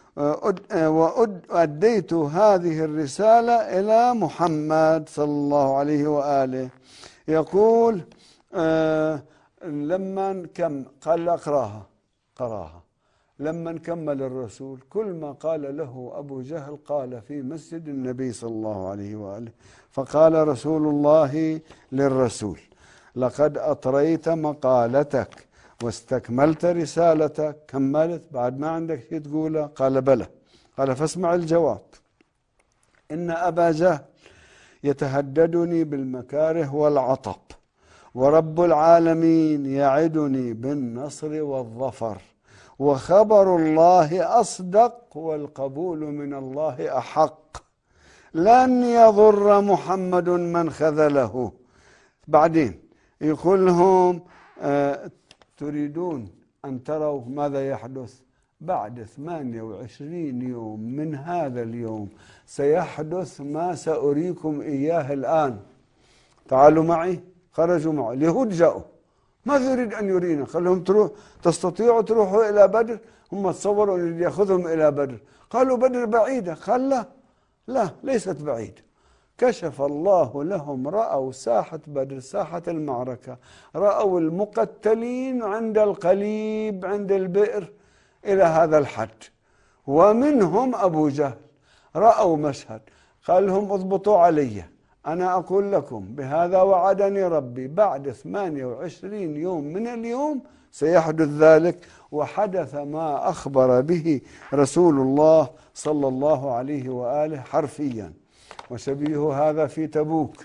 وأديت هذه الرسالة إلى محمد صلى الله عليه وآله. يقول آه لما كم قال أقراها قراها لما كمل الرسول كل ما قال له أبو جهل قال في مسجد النبي صلى الله عليه وآله. فقال رسول الله للرسول: لقد أطريت مقالتك واستكملت رسالتك. كملت بعد ما عندك شيء تقوله؟ قال بلى. قال: فاسمع الجواب: إن أبا جهل يتهددني بالمكاره والعطب، ورب العالمين يعدني بالنصر والظفر، وخبر الله أصدق والقبول من الله أحق. لن يضر محمد من خذله. بعدين يقول لهم آه تريدون أن تروا ماذا يحدث بعد ثمانية وعشرين يوم من هذا اليوم، سيحدث ما سأريكم إياه الآن، تعالوا معي. خرجوا معه. اليهود جاءوا، ماذا يريد أن يرينا؟ خلهم تروح، تستطيعوا تروحوا إلى بدر؟ هم تصوروا أن يأخذهم إلى بدر. قالوا بدر بعيدة. قال لا لا ليست بعيدة. كشف الله لهم، رأوا ساحة بدر، ساحة المعركة، رأوا المقتلين عند القليب عند البئر إلى هذا الحد، ومنهم أبو جهل. رأوا مشهد، قال لهم اضبطوا علي، أنا أقول لكم بهذا وعدني ربي، بعد ثمانية وعشرين يوم من اليوم سيحدث ذلك. وحدث ما أخبر به رسول الله صلى الله عليه وآله حرفيا. وشبيه هذا في تبوك.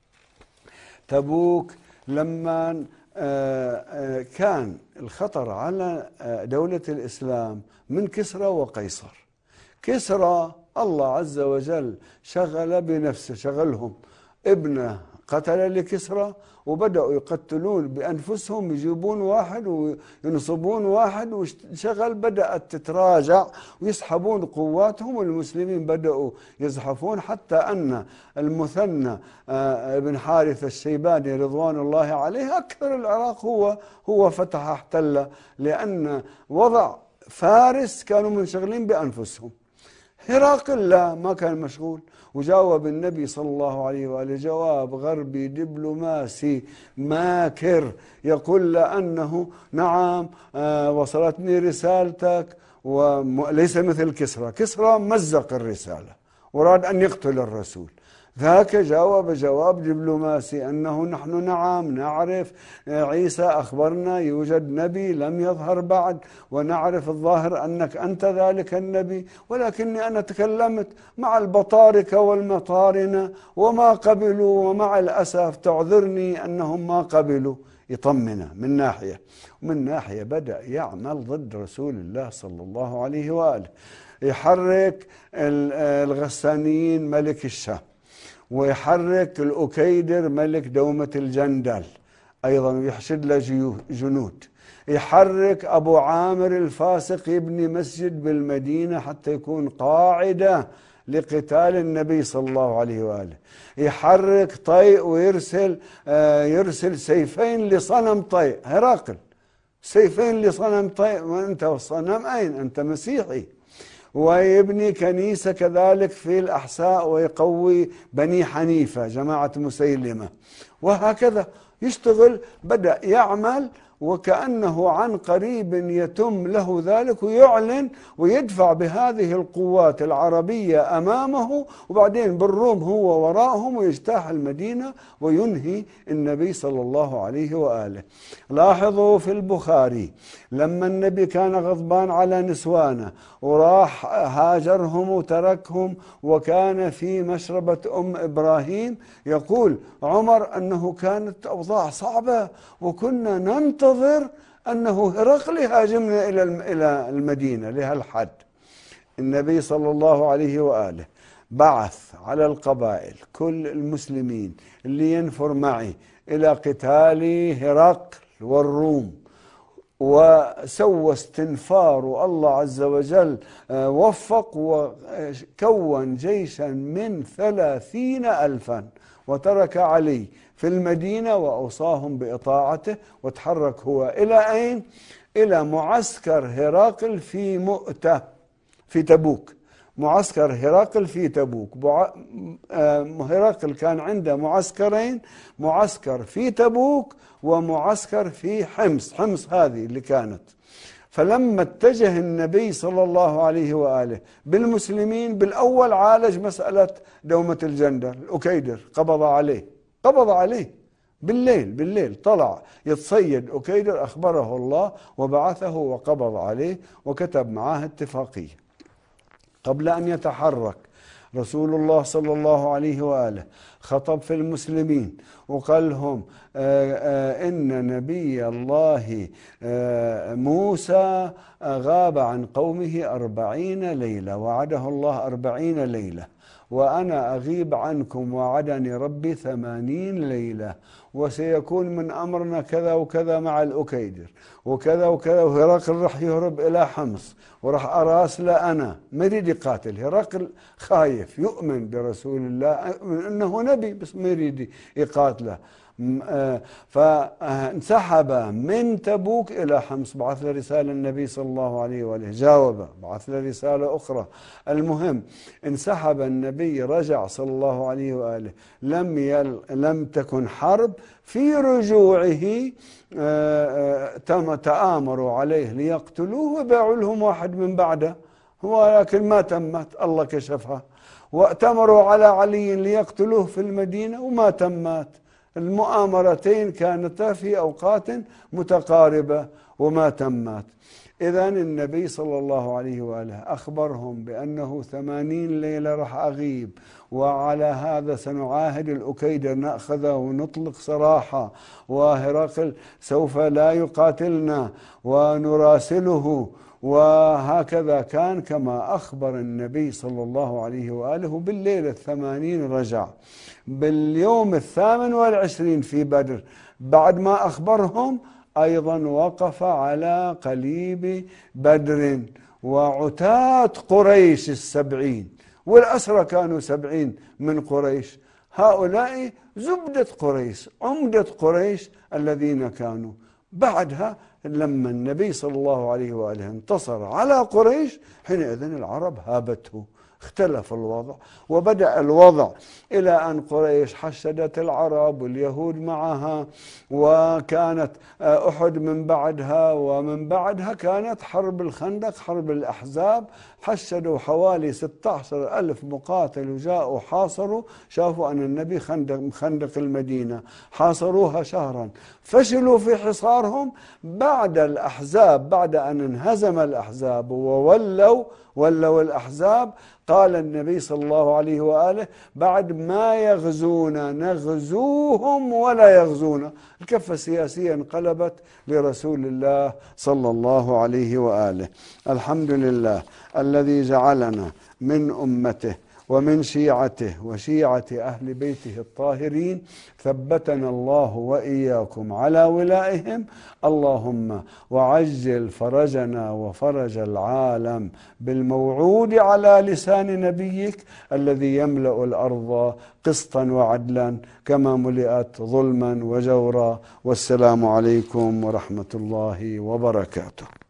تبوك لما كان الخطر على دولة الإسلام من كسرى وقيصر. كسرى الله عز وجل شغل بنفسه، شغلهم ابنه قتل لكسرى، وبدأوا يقتلون بأنفسهم، يجيبون واحد وينصبون واحد، وشغل بدأت تتراجع ويسحبون قواتهم، والمسلمين بدأوا يزحفون، حتى أن المثنى ابن حارث الشيباني رضوان الله عليه أكثر العراق هو هو فتح احتل، لأن وضع فارس كانوا منشغلين بأنفسهم. هرقل لا، ما كان مشغول، وجاوب النبي صلى الله عليه وآله جواب غربي دبلوماسي ماكر، يقول لأنه نعم وصلتني رسالتك وليس مثل كسرى. كسرى مزق الرسالة وراد أن يقتل الرسول، ذاك جاوب جواب دبلوماسي أنه نحن نعم نعرف، عيسى أخبرنا يوجد نبي لم يظهر بعد، ونعرف الظاهر أنك أنت ذلك النبي، ولكني أنا تكلمت مع البطاركة والمطارنة وما قبلوا، ومع الأسف تعذرني أنهم ما قبلوا. يطمنه من ناحية، ومن ناحية بدأ يعمل ضد رسول الله صلى الله عليه وآله، يحرك الغسانيين ملك الشام، ويحرك الأكيدر ملك دومة الجندل أيضا ويحشد له جنود، يحرك أبو عامر الفاسق يبني مسجد بالمدينة حتى يكون قاعدة لقتال النبي صلى الله عليه وآله، يحرك طيء ويرسل آه يرسل سيفين لصنم طيء. هرقل سيفين لصنم طيء، وأنت والصنم أين؟ أنت مسيحي. ويبني كنيسة كذلك في الأحساء، ويقوي بني حنيفة جماعة مسيلمة، وهكذا يشتغل. بدأ يعمل وكأنه عن قريب يتم له ذلك، ويعلن ويدفع بهذه القوات العربية أمامه، وبعدين بالروم هو وراءهم، ويجتاح المدينة وينهي النبي صلى الله عليه وآله. لاحظوا في البخاري لما النبي كان غضبان على نسوانه وراح هاجرهم وتركهم، وكان في مشربة أم إبراهيم، يقول عمر أنه كانت أوضاع صعبة، وكنا ننتظر أنه هرقل يهاجمنا إلى المدينة لهالحد. النبي صلى الله عليه وآله بعث على القبائل كل المسلمين اللي ينفر معي إلى قتال هرقل والروم، وسوى استنفار، والله عز وجل وفق وكون جيشا من ثلاثين ألفا، وترك علي في المدينة وأوصاهم بإطاعته، وتحرك هو إلى أين؟ إلى معسكر هرقل في مؤتة في تبوك. معسكر هرقل في تبوك. هرقل كان عنده معسكرين، معسكر في تبوك ومعسكر في حمص. حمص هذه اللي كانت. فلما اتجه النبي صلى الله عليه وآله بالمسلمين، بالأول عالج مسألة دومة الجندل، الأكيدر قبض عليه قبض عليه بالليل بالليل طلع يتصيد أكيدر، أخبره الله وبعثه وقبض عليه وكتب معاه اتفاقية. قبل أن يتحرك رسول الله صلى الله عليه وآله خطب في المسلمين وقال لهم إن نبي الله موسى غاب عن قومه أربعين ليلة، وعده الله أربعين ليلة، وأنا أغيب عنكم وعدني ربي ثمانين ليلة، وسيكون من أمرنا كذا وكذا مع الأكيدر وكذا وكذا، وهرقل راح يهرب إلى حمص وراح أراسله أنا. ما يريد يقاتل، هرقل خايف، يؤمن برسول الله أنه نبي بس ما يريد يقاتله. فانسحب من تبوك إلى حمص. بعث له رسالة النبي صلى الله عليه وآله، جاوبه، بعث له رسالة أخرى. المهم انسحب النبي، رجع صلى الله عليه وآله. لم يل لم تكن حرب. في رجوعه تم تآمروا عليه ليقتلوه وباعوا لهم واحد من بعده، ولكن ما تمت، الله كشفها. واتمروا على علي ليقتلوه في المدينة وما تمت. المؤامرتين كانتا في أوقات متقاربة وما تمت. إذن النبي صلى الله عليه وآله أخبرهم بأنه ثمانين ليلة راح أغيب، وعلى هذا سنعاهد الأكيدر نأخذه ونطلق سراحة، وهرقل سوف لا يقاتلنا ونراسله. وهكذا كان كما أخبر النبي صلى الله عليه وآله. بالليلة الثمانين رجع. باليوم الثامن والعشرين في بدر بعد ما أخبرهم أيضا وقف على قليب بدر وعتاة قريش السبعين، والأسرى كانوا سبعين من قريش. هؤلاء زبدة قريش، عمدة قريش الذين كانوا. بعدها لما النبي صلى الله عليه وآله انتصر على قريش، حينئذ العرب هابته، اختلف الوضع، وبدأ الوضع إلى أن قريش حشدت العرب واليهود معها، وكانت أحد من بعدها، ومن بعدها كانت حرب الخندق، حرب الأحزاب. حشدوا حوالي ستة عشر ألف مقاتل وجاءوا حاصروا، شافوا أن النبي خندق خندق المدينة، حاصروها شهرا، فشلوا في حصارهم. بعد الأحزاب، بعد أن انهزم الأحزاب وولوا ولوا الأحزاب، قال النبي صلى الله عليه وآله بعد ما يغزونا نغزوهم ولا يغزونا. الكفة السياسية انقلبت لرسول الله صلى الله عليه وآله. الحمد لله الذي جعلنا من أمته ومن شيعته وشيعة أهل بيته الطاهرين. ثبتنا الله وإياكم على ولائهم. اللهم وعجل فرجنا وفرج العالم بالموعود على لسان نبيك الذي يملأ الأرض قسطا وعدلا كما ملئت ظلما وجورا. والسلام عليكم ورحمة الله وبركاته.